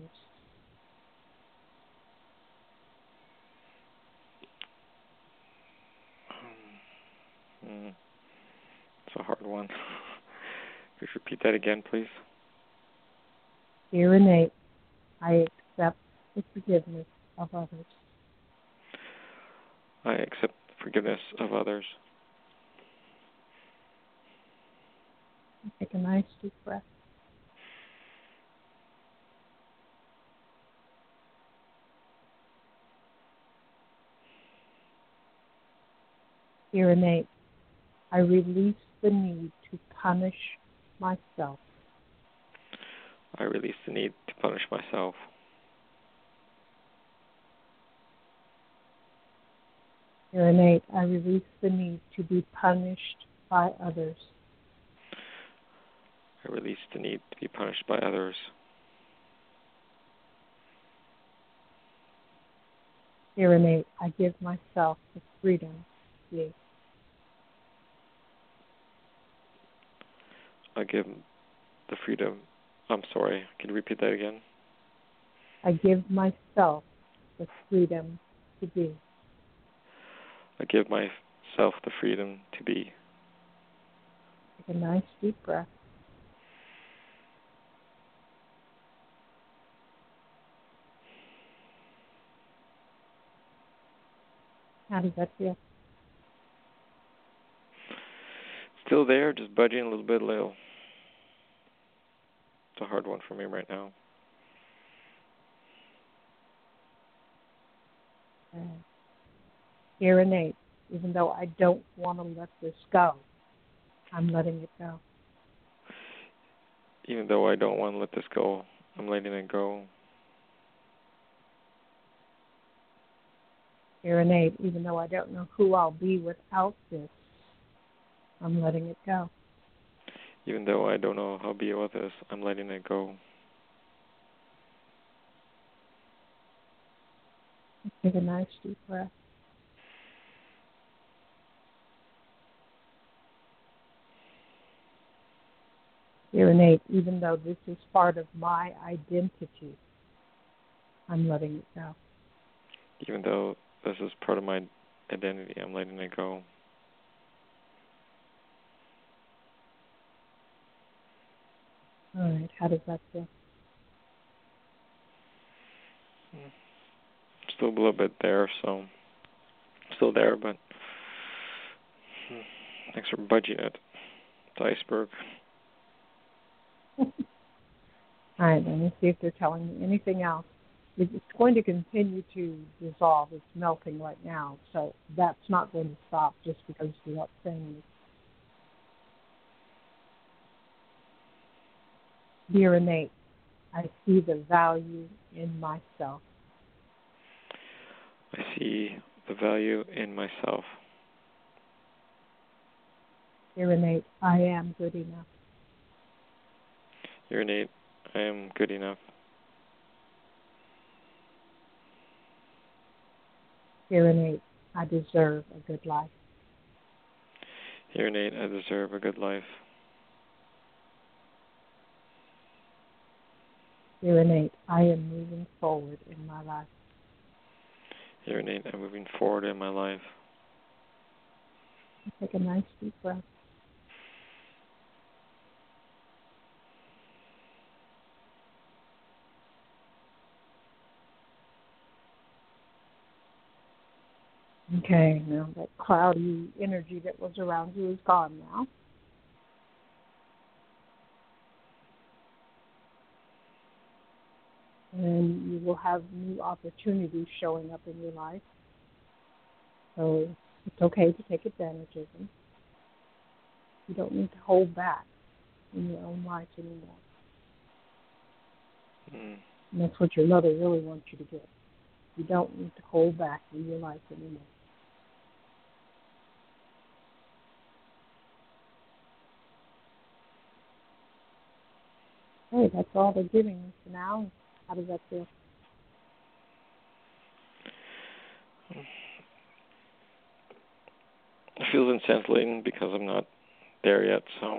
Mm. It's a hard one. Could you repeat that again, please? Hear innate, I accept the forgiveness of others. I accept forgiveness of others. Take a nice deep breath. Hear innate, I release the need to punish myself. I release the need to punish myself. Hear innate, I release the need to be punished by others. I release the need to be punished by others. Hear innate, I give myself the freedom to be. I give the freedom. I'm sorry, can you repeat that again? I give myself the freedom to be. I give myself the freedom to be. Take a nice deep breath. How does that feel? Still there, just budging a little bit, little. It's a hard one for me right now. Okay. Hear innate, even though I don't want to let this go, I'm letting it go. Even though I don't want to let this go, I'm letting it go. Hear innate, even though I don't know who I'll be without this, I'm letting it go. Even though I don't know how to be with this, I'm letting it go. Take a nice deep breath. Hear innate, even though this is part of my identity, I'm letting it go. Even though this is part of my identity, I'm letting it go. All right, how does that feel? Still a little bit there, so still there, but thanks for budging it. It's iceberg. All right, let me see if they're telling me anything else. It's going to continue to dissolve. It's melting right now, so that's not going to stop just because you're not saying Dear innate, I see the value in myself. I see the value in myself. Dear innate, I am good enough. Dear innate, I am good enough. Dear innate, I deserve a good life. Dear innate, I deserve a good life. Dear innate, I am moving forward in my life. Dear innate, I'm moving forward in my life. Take a nice deep breath. Okay, now that cloudy energy that was around you is gone now. And you will have new opportunities showing up in your life. So it's okay to take advantage of them. You don't need to hold back in your own life anymore. Mm. And that's what your mother really wants you to get. You don't need to hold back in your life anymore. Hey, that's all they're giving us for now. How does that feel? It feels insenselating because I'm not there yet, so.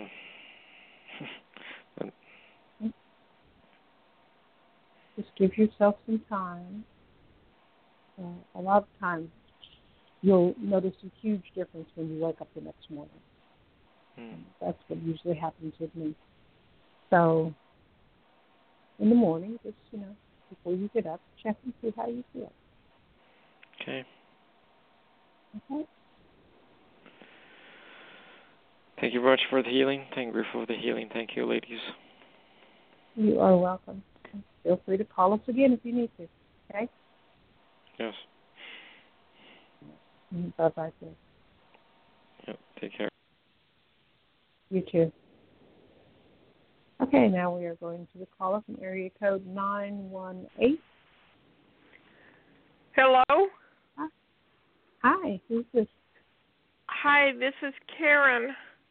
Just give yourself some time. Uh, a lot of times you'll notice a huge difference when you wake up the next morning. Mm. That's what usually happens with me. So in the morning, just, you know, before you get up, check and see how you feel. Okay. Okay? Thank you very much for the healing. Thank you for the healing. Thank you, ladies. You are welcome. Feel free to call us again if you need to. Okay? Yes. Bye-bye, sir. Yep. Take care. You too. Okay, now we are going to the caller from area code nine one eight. Hello? Hi. Hi, who's this? Hi, this is Karen.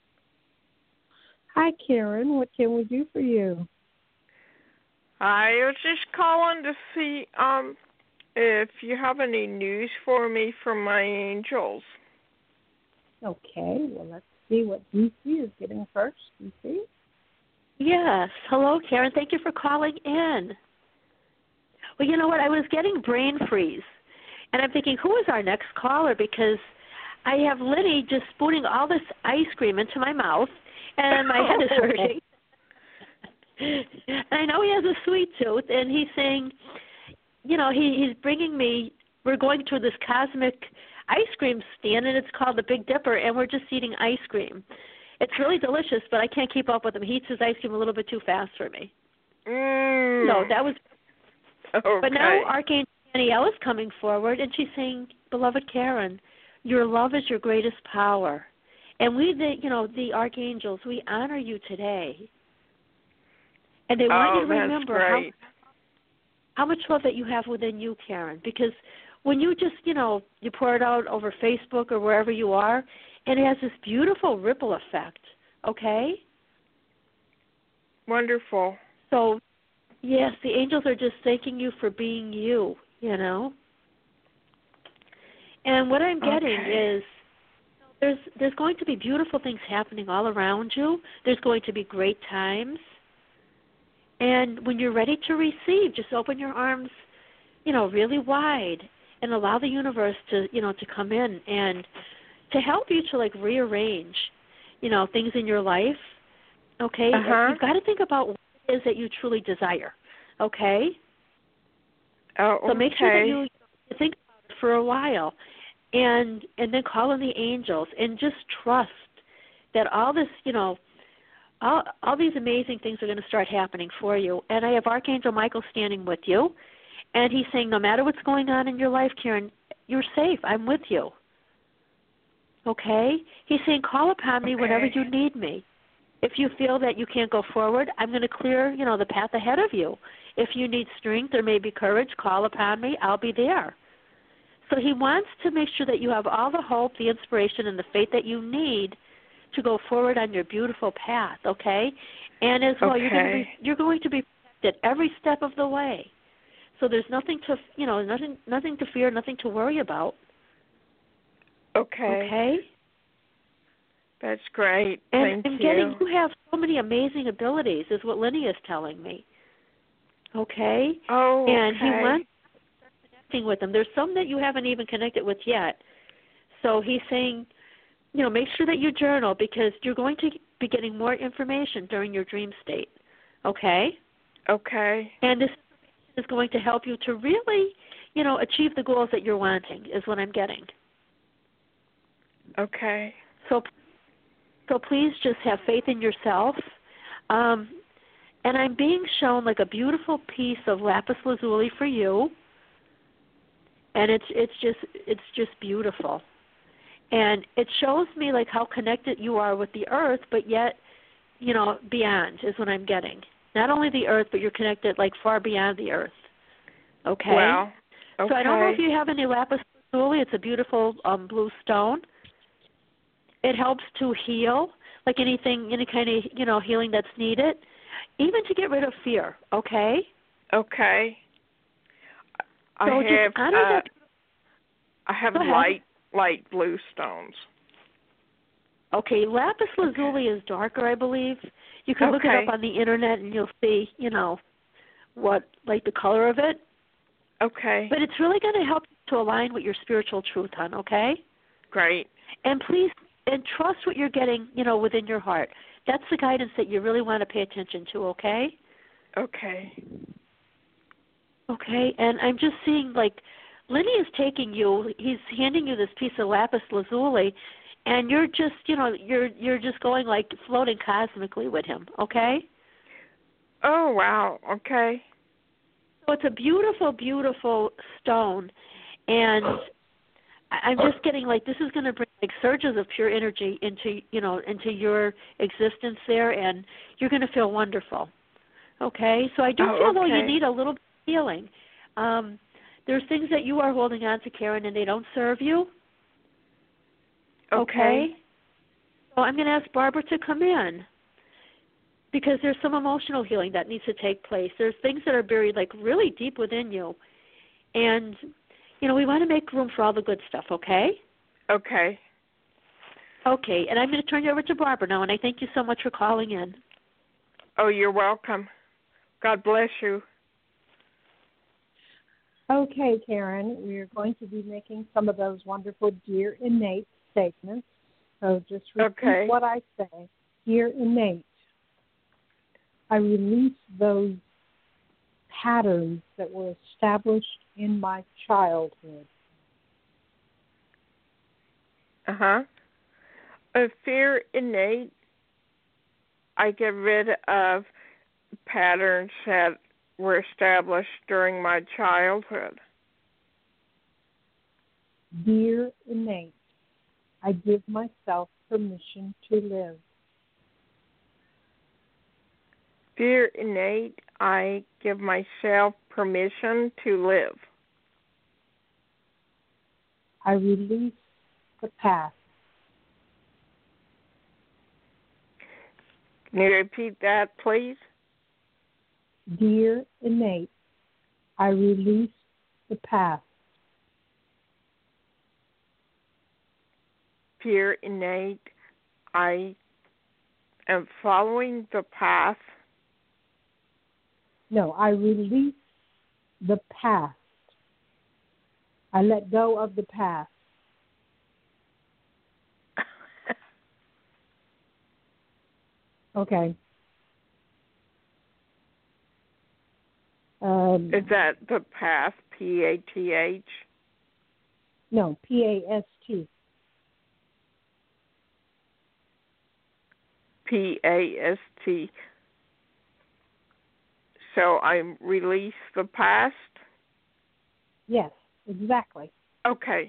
Hi, Karen. What can we do for you? I was just calling to see um if you have any news for me from my angels. Okay, well, let's see what D C is getting first. D C? Yes. Hello, Karen. Thank you for calling in. Well, you know what? I was getting brain freeze. And I'm thinking, who is our next caller? Because I have Liddy just spooning all this ice cream into my mouth, and my head is hurting. And I know he has a sweet tooth, and he's saying, you know, he, he's bringing me, we're going to this cosmic ice cream stand, and it's called the Big Dipper, and we're just eating ice cream. It's really delicious, but I can't keep up with him. He eats his ice cream a little bit too fast for me. Mm. So that was. Okay. But now Archangel Danielle is coming forward, and she's saying, "Beloved Karen, your love is your greatest power, and we, the you know, the archangels, we honor you today, and they want oh, you to remember how how much love that you have within you, Karen, because when you just you know you pour it out over Facebook or wherever you are." And it has this beautiful ripple effect, okay? Wonderful. So, yes, the angels are just thanking you for being you, you know? And what I'm getting okay. is there's there's going to be beautiful things happening all around you. There's going to be great times. And when you're ready to receive, just open your arms, you know, really wide and allow the universe to, you know, to come in and to help you to, like, rearrange, you know, things in your life, okay? Uh-huh. You've got to think about what it is that you truly desire, okay? Oh, so make sure that okay. you think about it for a while and and then call in the angels and just trust that all this, you know, all, all these amazing things are going to start happening for you. And I have Archangel Michael standing with you, and he's saying no matter what's going on in your life, Karen, you're safe. I'm with you. Okay? He's saying, call upon me okay. whenever you need me. If you feel that you can't go forward, I'm going to clear, you know, the path ahead of you. If you need strength or maybe courage, call upon me. I'll be there. So he wants to make sure that you have all the hope, the inspiration, and the faith that you need to go forward on your beautiful path, okay? And as well, okay. you're going to be you're going to be protected every step of the way. So there's nothing to, you know, nothing nothing to fear, nothing to worry about. Okay. Okay? That's great. And Thank I'm you. getting you have so many amazing abilities, is what Lenny is telling me. Okay? Oh, okay. And he wants to start connecting with them. There's some that you haven't even connected with yet. So he's saying, you know, make sure that you journal because you're going to be getting more information during your dream state. Okay? Okay. And this is going to help you to really, you know, achieve the goals that you're wanting, is what I'm getting. Okay. So, so please just have faith in yourself. Um, and I'm being shown like a beautiful piece of lapis lazuli for you, and it's it's just it's just beautiful. And it shows me like how connected you are with the earth, but yet, you know, beyond is what I'm getting. Not only the earth, but you're connected like far beyond the earth. Okay. Wow. Okay. So I don't know if you have any lapis lazuli. It's a beautiful um, blue stone. It helps to heal, like anything, any kind of, you know, healing that's needed, even to get rid of fear, okay? Okay. I so have, just honor uh, that. I have Go ahead. light, light blue stones. Okay, lapis lazuli Okay. is darker, I believe. You can look it Okay. up on the internet and you'll see, you know, what, like the color of it. Okay. But it's really going to help to align with your spiritual truth, hon, okay? Great. And please, and trust what you're getting, you know, within your heart. That's the guidance that you really want to pay attention to, okay? Okay. Okay, and I'm just seeing, like, Lenny is taking you, he's handing you this piece of lapis lazuli, and you're just, you know, you're you're just going, like, floating cosmically with him, okay? Oh, wow. Okay. So it's a beautiful, beautiful stone, and I'm just getting like this is going to bring like surges of pure energy into, you know, into your existence there, and you're going to feel wonderful. Okay, so I do Oh, feel though you okay. need a little bit of healing. Um, there's things that you are holding on to, Karen, and they don't serve you. Okay. Okay. So I'm going to ask Barbara to come in because there's some emotional healing that needs to take place. There's things that are buried like really deep within you, and you know, we want to make room for all the good stuff, okay? Okay. Okay, and I'm going to turn you over to Barbara now, and I thank you so much for calling in. Oh, you're welcome. God bless you. Okay, Karen, we're going to be making some of those wonderful Dear Innate statements. So just repeat Okay. what I say. Dear Innate, I release those patterns that were established in my childhood. Uh-huh. A fear innate, I get rid of patterns that were established during my childhood. Dear Innate, I give myself permission to live. Dear innate, I give myself permission to live. I release the past. Can you repeat that, please? Dear Innate, I release the past. Dear innate, I am following the path. No, I release the past. I let go of the past. Okay. Um, Is that the path, P A T H? no, P A S T. P A S T. So I release the past? Yes, exactly. Okay.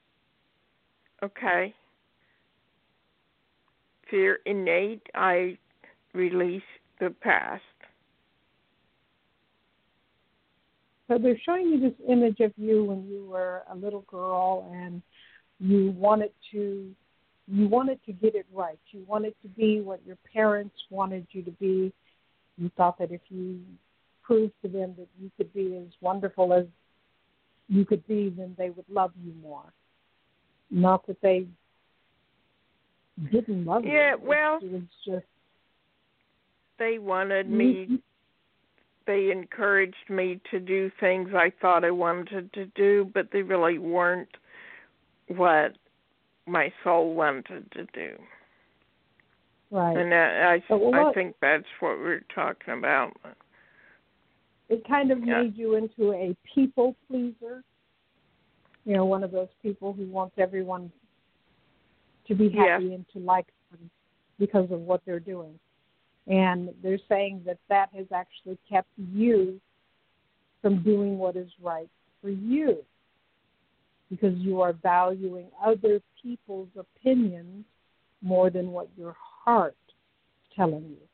Okay. Fear innate, I release the past? So they're showing you this image of you when you were a little girl and you wanted to you wanted to get it right. You wanted to be what your parents wanted you to be. You thought that if you proved to them that you could be as wonderful as you could be, then they would love you more. Not that they didn't love you. Yeah, well, it was just they wanted me. They encouraged me to do things I thought I wanted to do, but they really weren't what my soul wanted to do. Right. And I, I, well, I think that's what we're talking about. It kind of yeah. made you into a people pleaser. You know, one of those people who wants everyone to be happy yeah. and to like them because of what they're doing. And they're saying that that has actually kept you from doing what is right for you because you are valuing other people's opinions more than what your heart is telling you.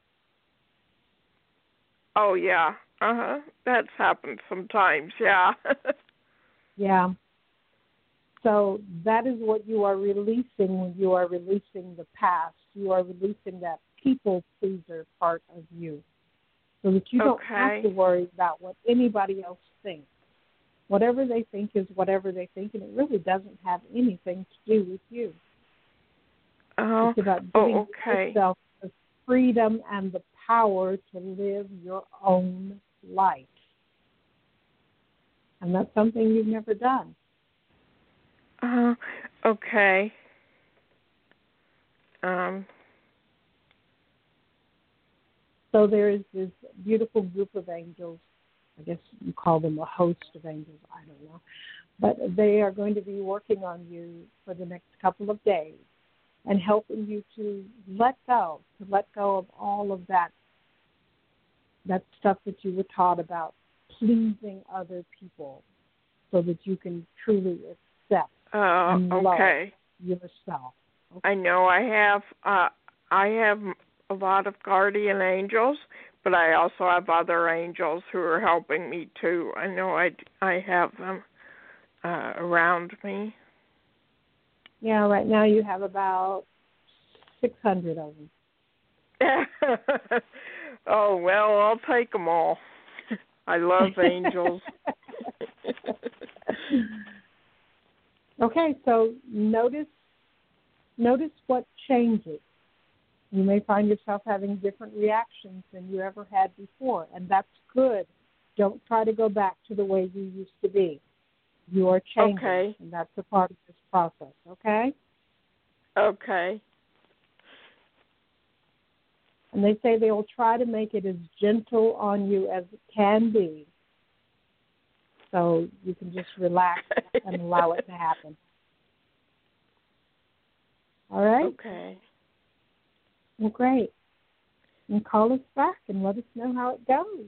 Oh, yeah. Uh-huh. That's happened sometimes, yeah. yeah. So that is what you are releasing when you are releasing the past. You are releasing that people pleaser part of you so that you don't okay. have to worry about what anybody else thinks. Whatever they think is whatever they think, and it really doesn't have anything to do with you. Uh, it's about giving oh, okay. yourself the freedom and the power to live your own life. And that's something you've never done. Uh, okay. Um. So there is this beautiful group of angels. I guess you call them a host of angels. I don't know. But they are going to be working on you for the next couple of days and helping you to let go, to let go of all of that, that stuff that you were taught about pleasing other people so that you can truly accept uh, and okay. love yourself. Okay? I know I have, uh, I have a lot of guardian angels, but I also have other angels who are helping me too. I know I, I have them uh, around me. Yeah, right now you have about six hundred of them. Oh, well, I'll take them all. I love angels. Okay, so notice notice what changes. You may find yourself having different reactions than you ever had before, and that's good. Don't try to go back to the way you used to be. You are changing, okay. and that's a part of this process, okay? Okay. And they say they will try to make it as gentle on you as it can be, so you can just relax and allow it to happen. All right? Okay. Well, great. And call us back and let us know how it goes.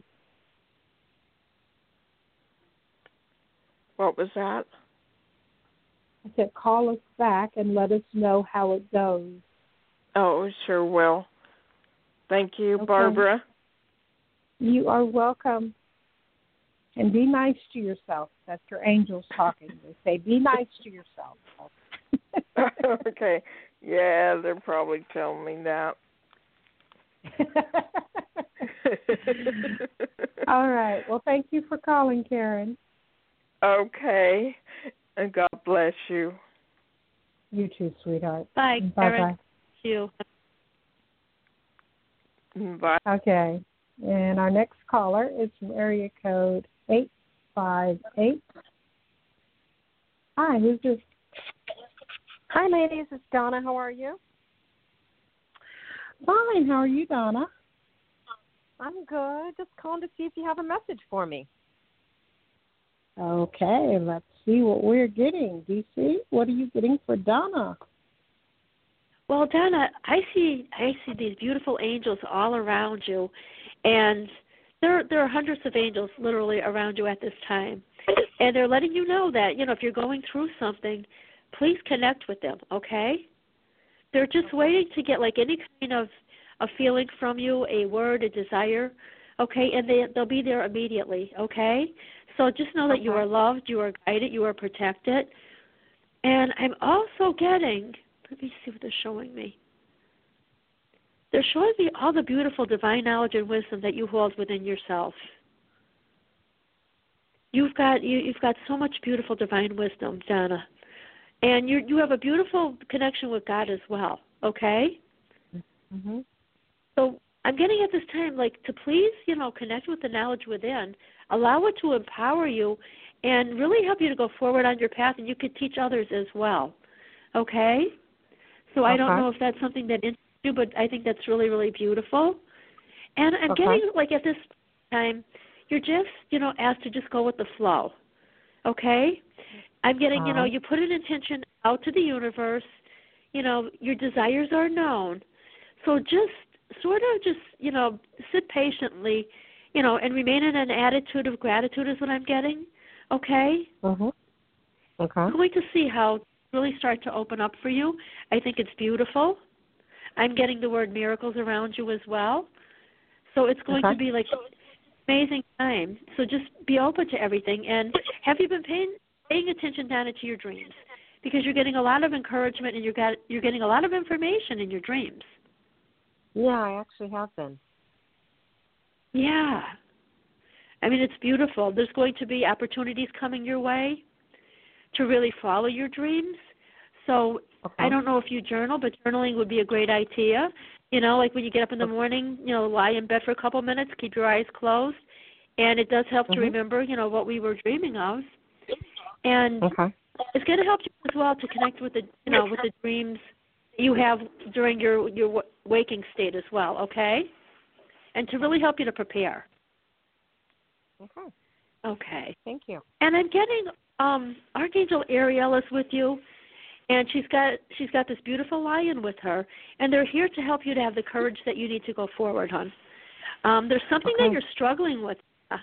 What was that? I said call us back and let us know how it goes. Oh, sure will. Thank you, Okay. Barbara. You are welcome. And be nice to yourself. That's your angels talking. They say be nice to yourself. Okay. Yeah, they're probably telling me that. All right. Well, thank you for calling, Karen. Okay. And God bless you. You too, sweetheart. Bye, Bye-bye. Karen. See you. Bye. Okay. And our next caller is from area code eight five eight. Hi, who's this? Hi, ladies. It's Donna. How are you? Fine. How are you, Donna? I'm good. Just calling to see if you have a message for me. Okay. Let's see what we're getting. D C, what are you getting for Donna? Well, Donna, I see I see these beautiful angels all around you, and there there are hundreds of angels literally around you at this time, and they're letting you know that, you know, if you're going through something, please connect with them, okay? They're just waiting to get like any kind of a feeling from you, a word, a desire, okay, and they, they'll be there immediately, okay? So just know that Okay. you are loved, you are guided, you are protected. And I'm also getting, let me see what they're showing me. They're showing me all the beautiful divine knowledge and wisdom that you hold within yourself. You've got you, you've got so much beautiful divine wisdom, Donna, and you you have a beautiful connection with God as well. Okay. Mm-hmm. So I'm getting at this time, like, to please, you know, connect with the knowledge within, allow it to empower you, and really help you to go forward on your path, and you could teach others as well. Okay. So Okay. I don't know if that's something that interests you, but I think that's really, really beautiful. And I'm Okay. getting, like, at this time, you're just, you know, asked to just go with the flow, okay? I'm getting, you know, Uh-huh. you put an intention out to the universe, you know, your desires are known. So just sort of just, you know, sit patiently, you know, and remain in an attitude of gratitude is what I'm getting, okay? Mm-hmm. Okay. I'm going to see how really start to open up for you. I think it's beautiful. I'm getting the word miracles around you as well. So it's going Okay. to be like amazing time. So just be open to everything. And have you been paying paying attention, Donna, to your dreams? Because you're getting a lot of encouragement and you're got you're getting a lot of information in your dreams. Yeah, I actually have been. Yeah. I mean, it's beautiful. There's going to be opportunities coming your way to really follow your dreams. So Okay. I don't know if you journal, but journaling would be a great idea. You know, like when you get up in the morning, you know, lie in bed for a couple minutes, keep your eyes closed, and it does help Mm-hmm. to remember, you know, what we were dreaming of. And Okay. it's going to help you as well to connect with the, you know, with the dreams you have during your your waking state as well, okay? And to really help you to prepare. Okay. Okay. Thank you. And I'm getting um, Archangel Ariel is with you, and she's got she's got this beautiful lion with her, and they're here to help you to have the courage that you need to go forward, hon. Um, there's something Okay. that you're struggling with,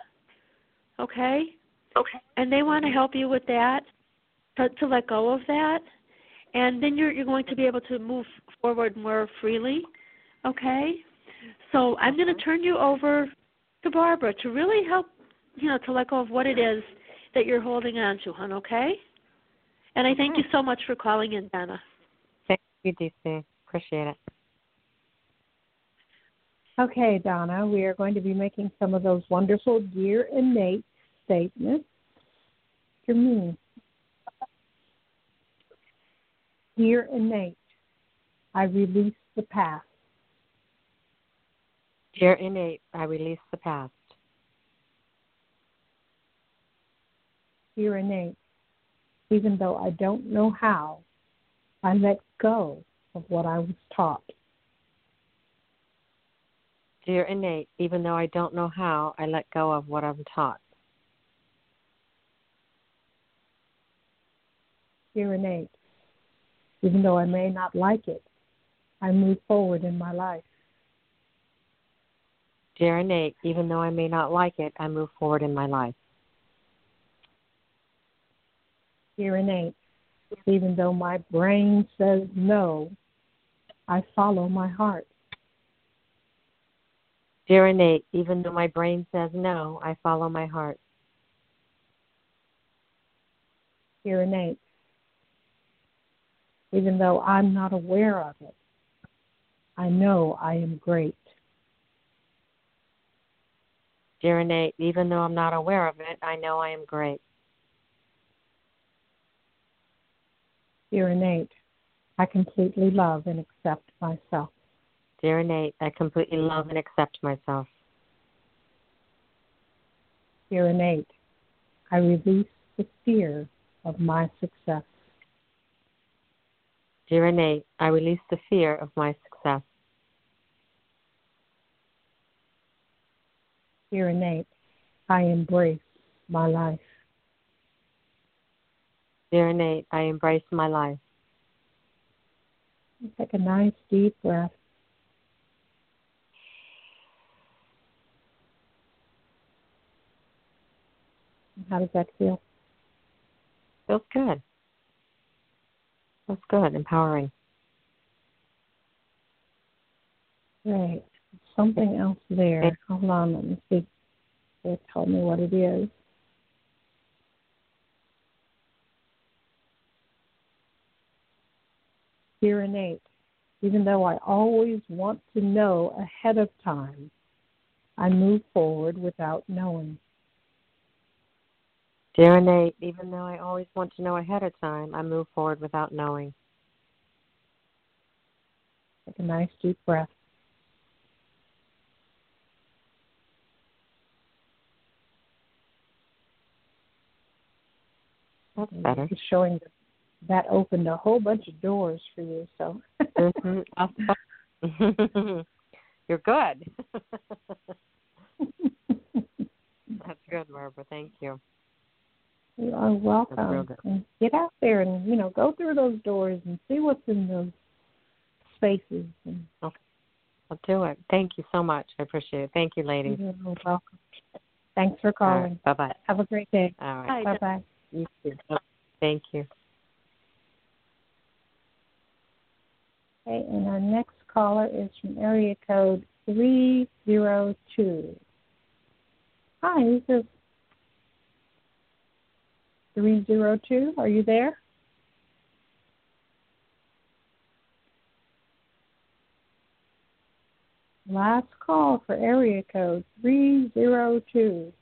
okay? Okay. And they want to help you with that, to, to let go of that, and then you're you're going to be able to move forward more freely, okay? So I'm going to turn you over to Barbara to really help, you know, to let go of what it is that you're holding on to, hon, okay? And I thank Okay. you so much for calling in, Donna. Thank you, D C. Appreciate it. Okay, Donna, we are going to be making some of those wonderful Dear Innate statements. Dear me. Dear Innate, I release the past. Dear Innate, I release the past. Dear Innate, even though I don't know how, I let go of what I was taught. Dear Innate, even though I don't know how, I let go of what I'm taught. Dear Innate, even though I may not like it, I move forward in my life. Dear Innate, even though I may not like it, I move forward in my life. Dear Innate, even though my brain says no, I follow my heart. Dear Innate, even though my brain says no, I follow my heart. Dear Innate, even though I'm not aware of it, I know I am great. Dear Innate, even though I'm not aware of it, I know I am great. Dear Innate, I completely love and accept myself. Dear Innate, I completely love and accept myself. Dear Innate, I release the fear of my success. Dear Innate, I release the fear of my success. Dear Innate, I embrace my life. Dear Innate, I embrace my life. Take a nice deep breath. How does that feel? Feels good. Feels good, empowering. Great. Something else there. Hold on, let me see. They tell me what it is. Dear Innate, even though I always want to know ahead of time, I move forward without knowing. Dear Innate, even though I always want to know ahead of time, I move forward without knowing. Take a nice deep breath. That's better. It's showing that that opened a whole bunch of doors for you. So mm-hmm. You're good. That's good, Barbara. Thank you. You are welcome. And get out there and, you know, go through those doors and see what's in those spaces. And okay. I'll do it. Thank you so much. I appreciate it. Thank you, ladies. You're welcome. Thanks for calling. Right. Bye-bye. Have a great day. All right. Bye. Bye-bye. You too. Thank you. Okay, and our next caller is from area code three zero two. Hi, this is three zero two. Are you there? Last call for area code three zero two.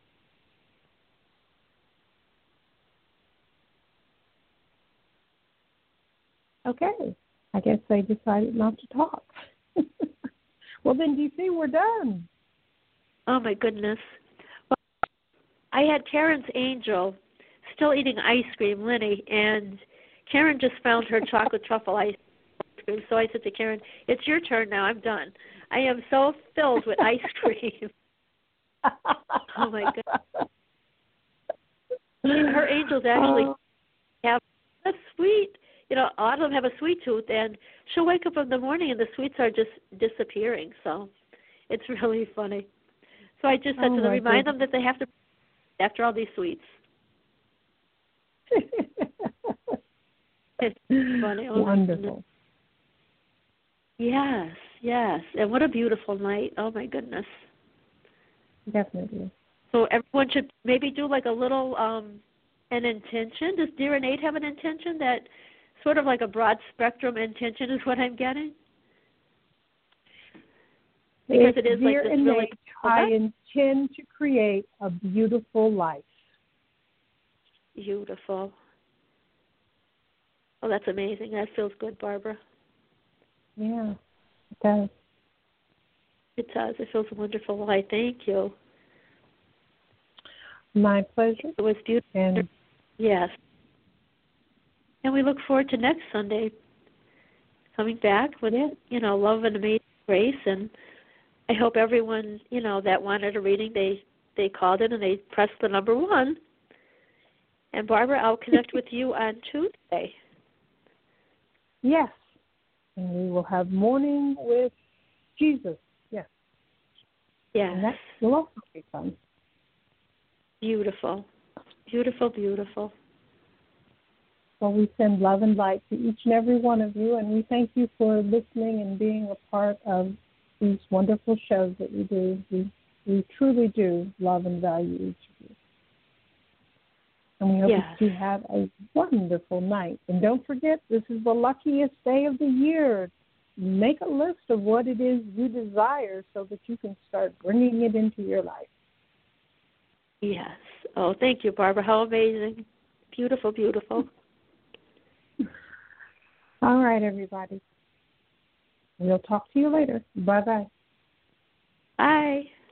Okay. I guess they decided not to talk. Well, then, D C, we're done. Oh, my goodness. Well, I had Karen's angel still eating ice cream, Lenny, and Karen just found her chocolate truffle ice cream. So I said to Karen, it's your turn now. I'm done. I am so filled with ice cream. Oh, my God. Her angels actually oh. have a sweet, you know, a lot of them have a sweet tooth, and she'll wake up in the morning and the sweets are just disappearing. So it's really funny. So I just said oh to them, remind goodness. them that they have to after all these sweets. It's funny. Oh, wonderful. Yes, yes. And what a beautiful night. Oh, my goodness. Definitely. So everyone should maybe do like a little, um, an intention. Does Dear Innate have an intention that sort of like a broad spectrum intention is what I'm getting? Because it's it is Dear like this Innate, really... I intend to create a beautiful life. Beautiful. Oh, that's amazing. That feels good, Barbara. Yeah, it does. It does. It feels wonderful. Well, I thank you. My pleasure. It was beautiful. And yes. And we look forward to next Sunday coming back with, yeah. you know, love and amazing grace. And I hope everyone, you know, that wanted a reading, they, they called in and they pressed the number one. And, Barbara, I'll connect with you on Tuesday. Yes. And we will have Morning with Jesus. Yes. Yes. And that will also be fun. Beautiful. Beautiful, beautiful. Well, we send love and light to each and every one of you, and we thank you for listening and being a part of these wonderful shows that we do. We, we truly do love and value each of you. And we hope yes. that you have a wonderful night. And don't forget, this is the luckiest day of the year. Make a list of what it is you desire so that you can start bringing it into your life. Yes. Oh, thank you, Barbara. How amazing. Beautiful, beautiful. All right, everybody. We'll talk to you later. Bye-bye. Bye.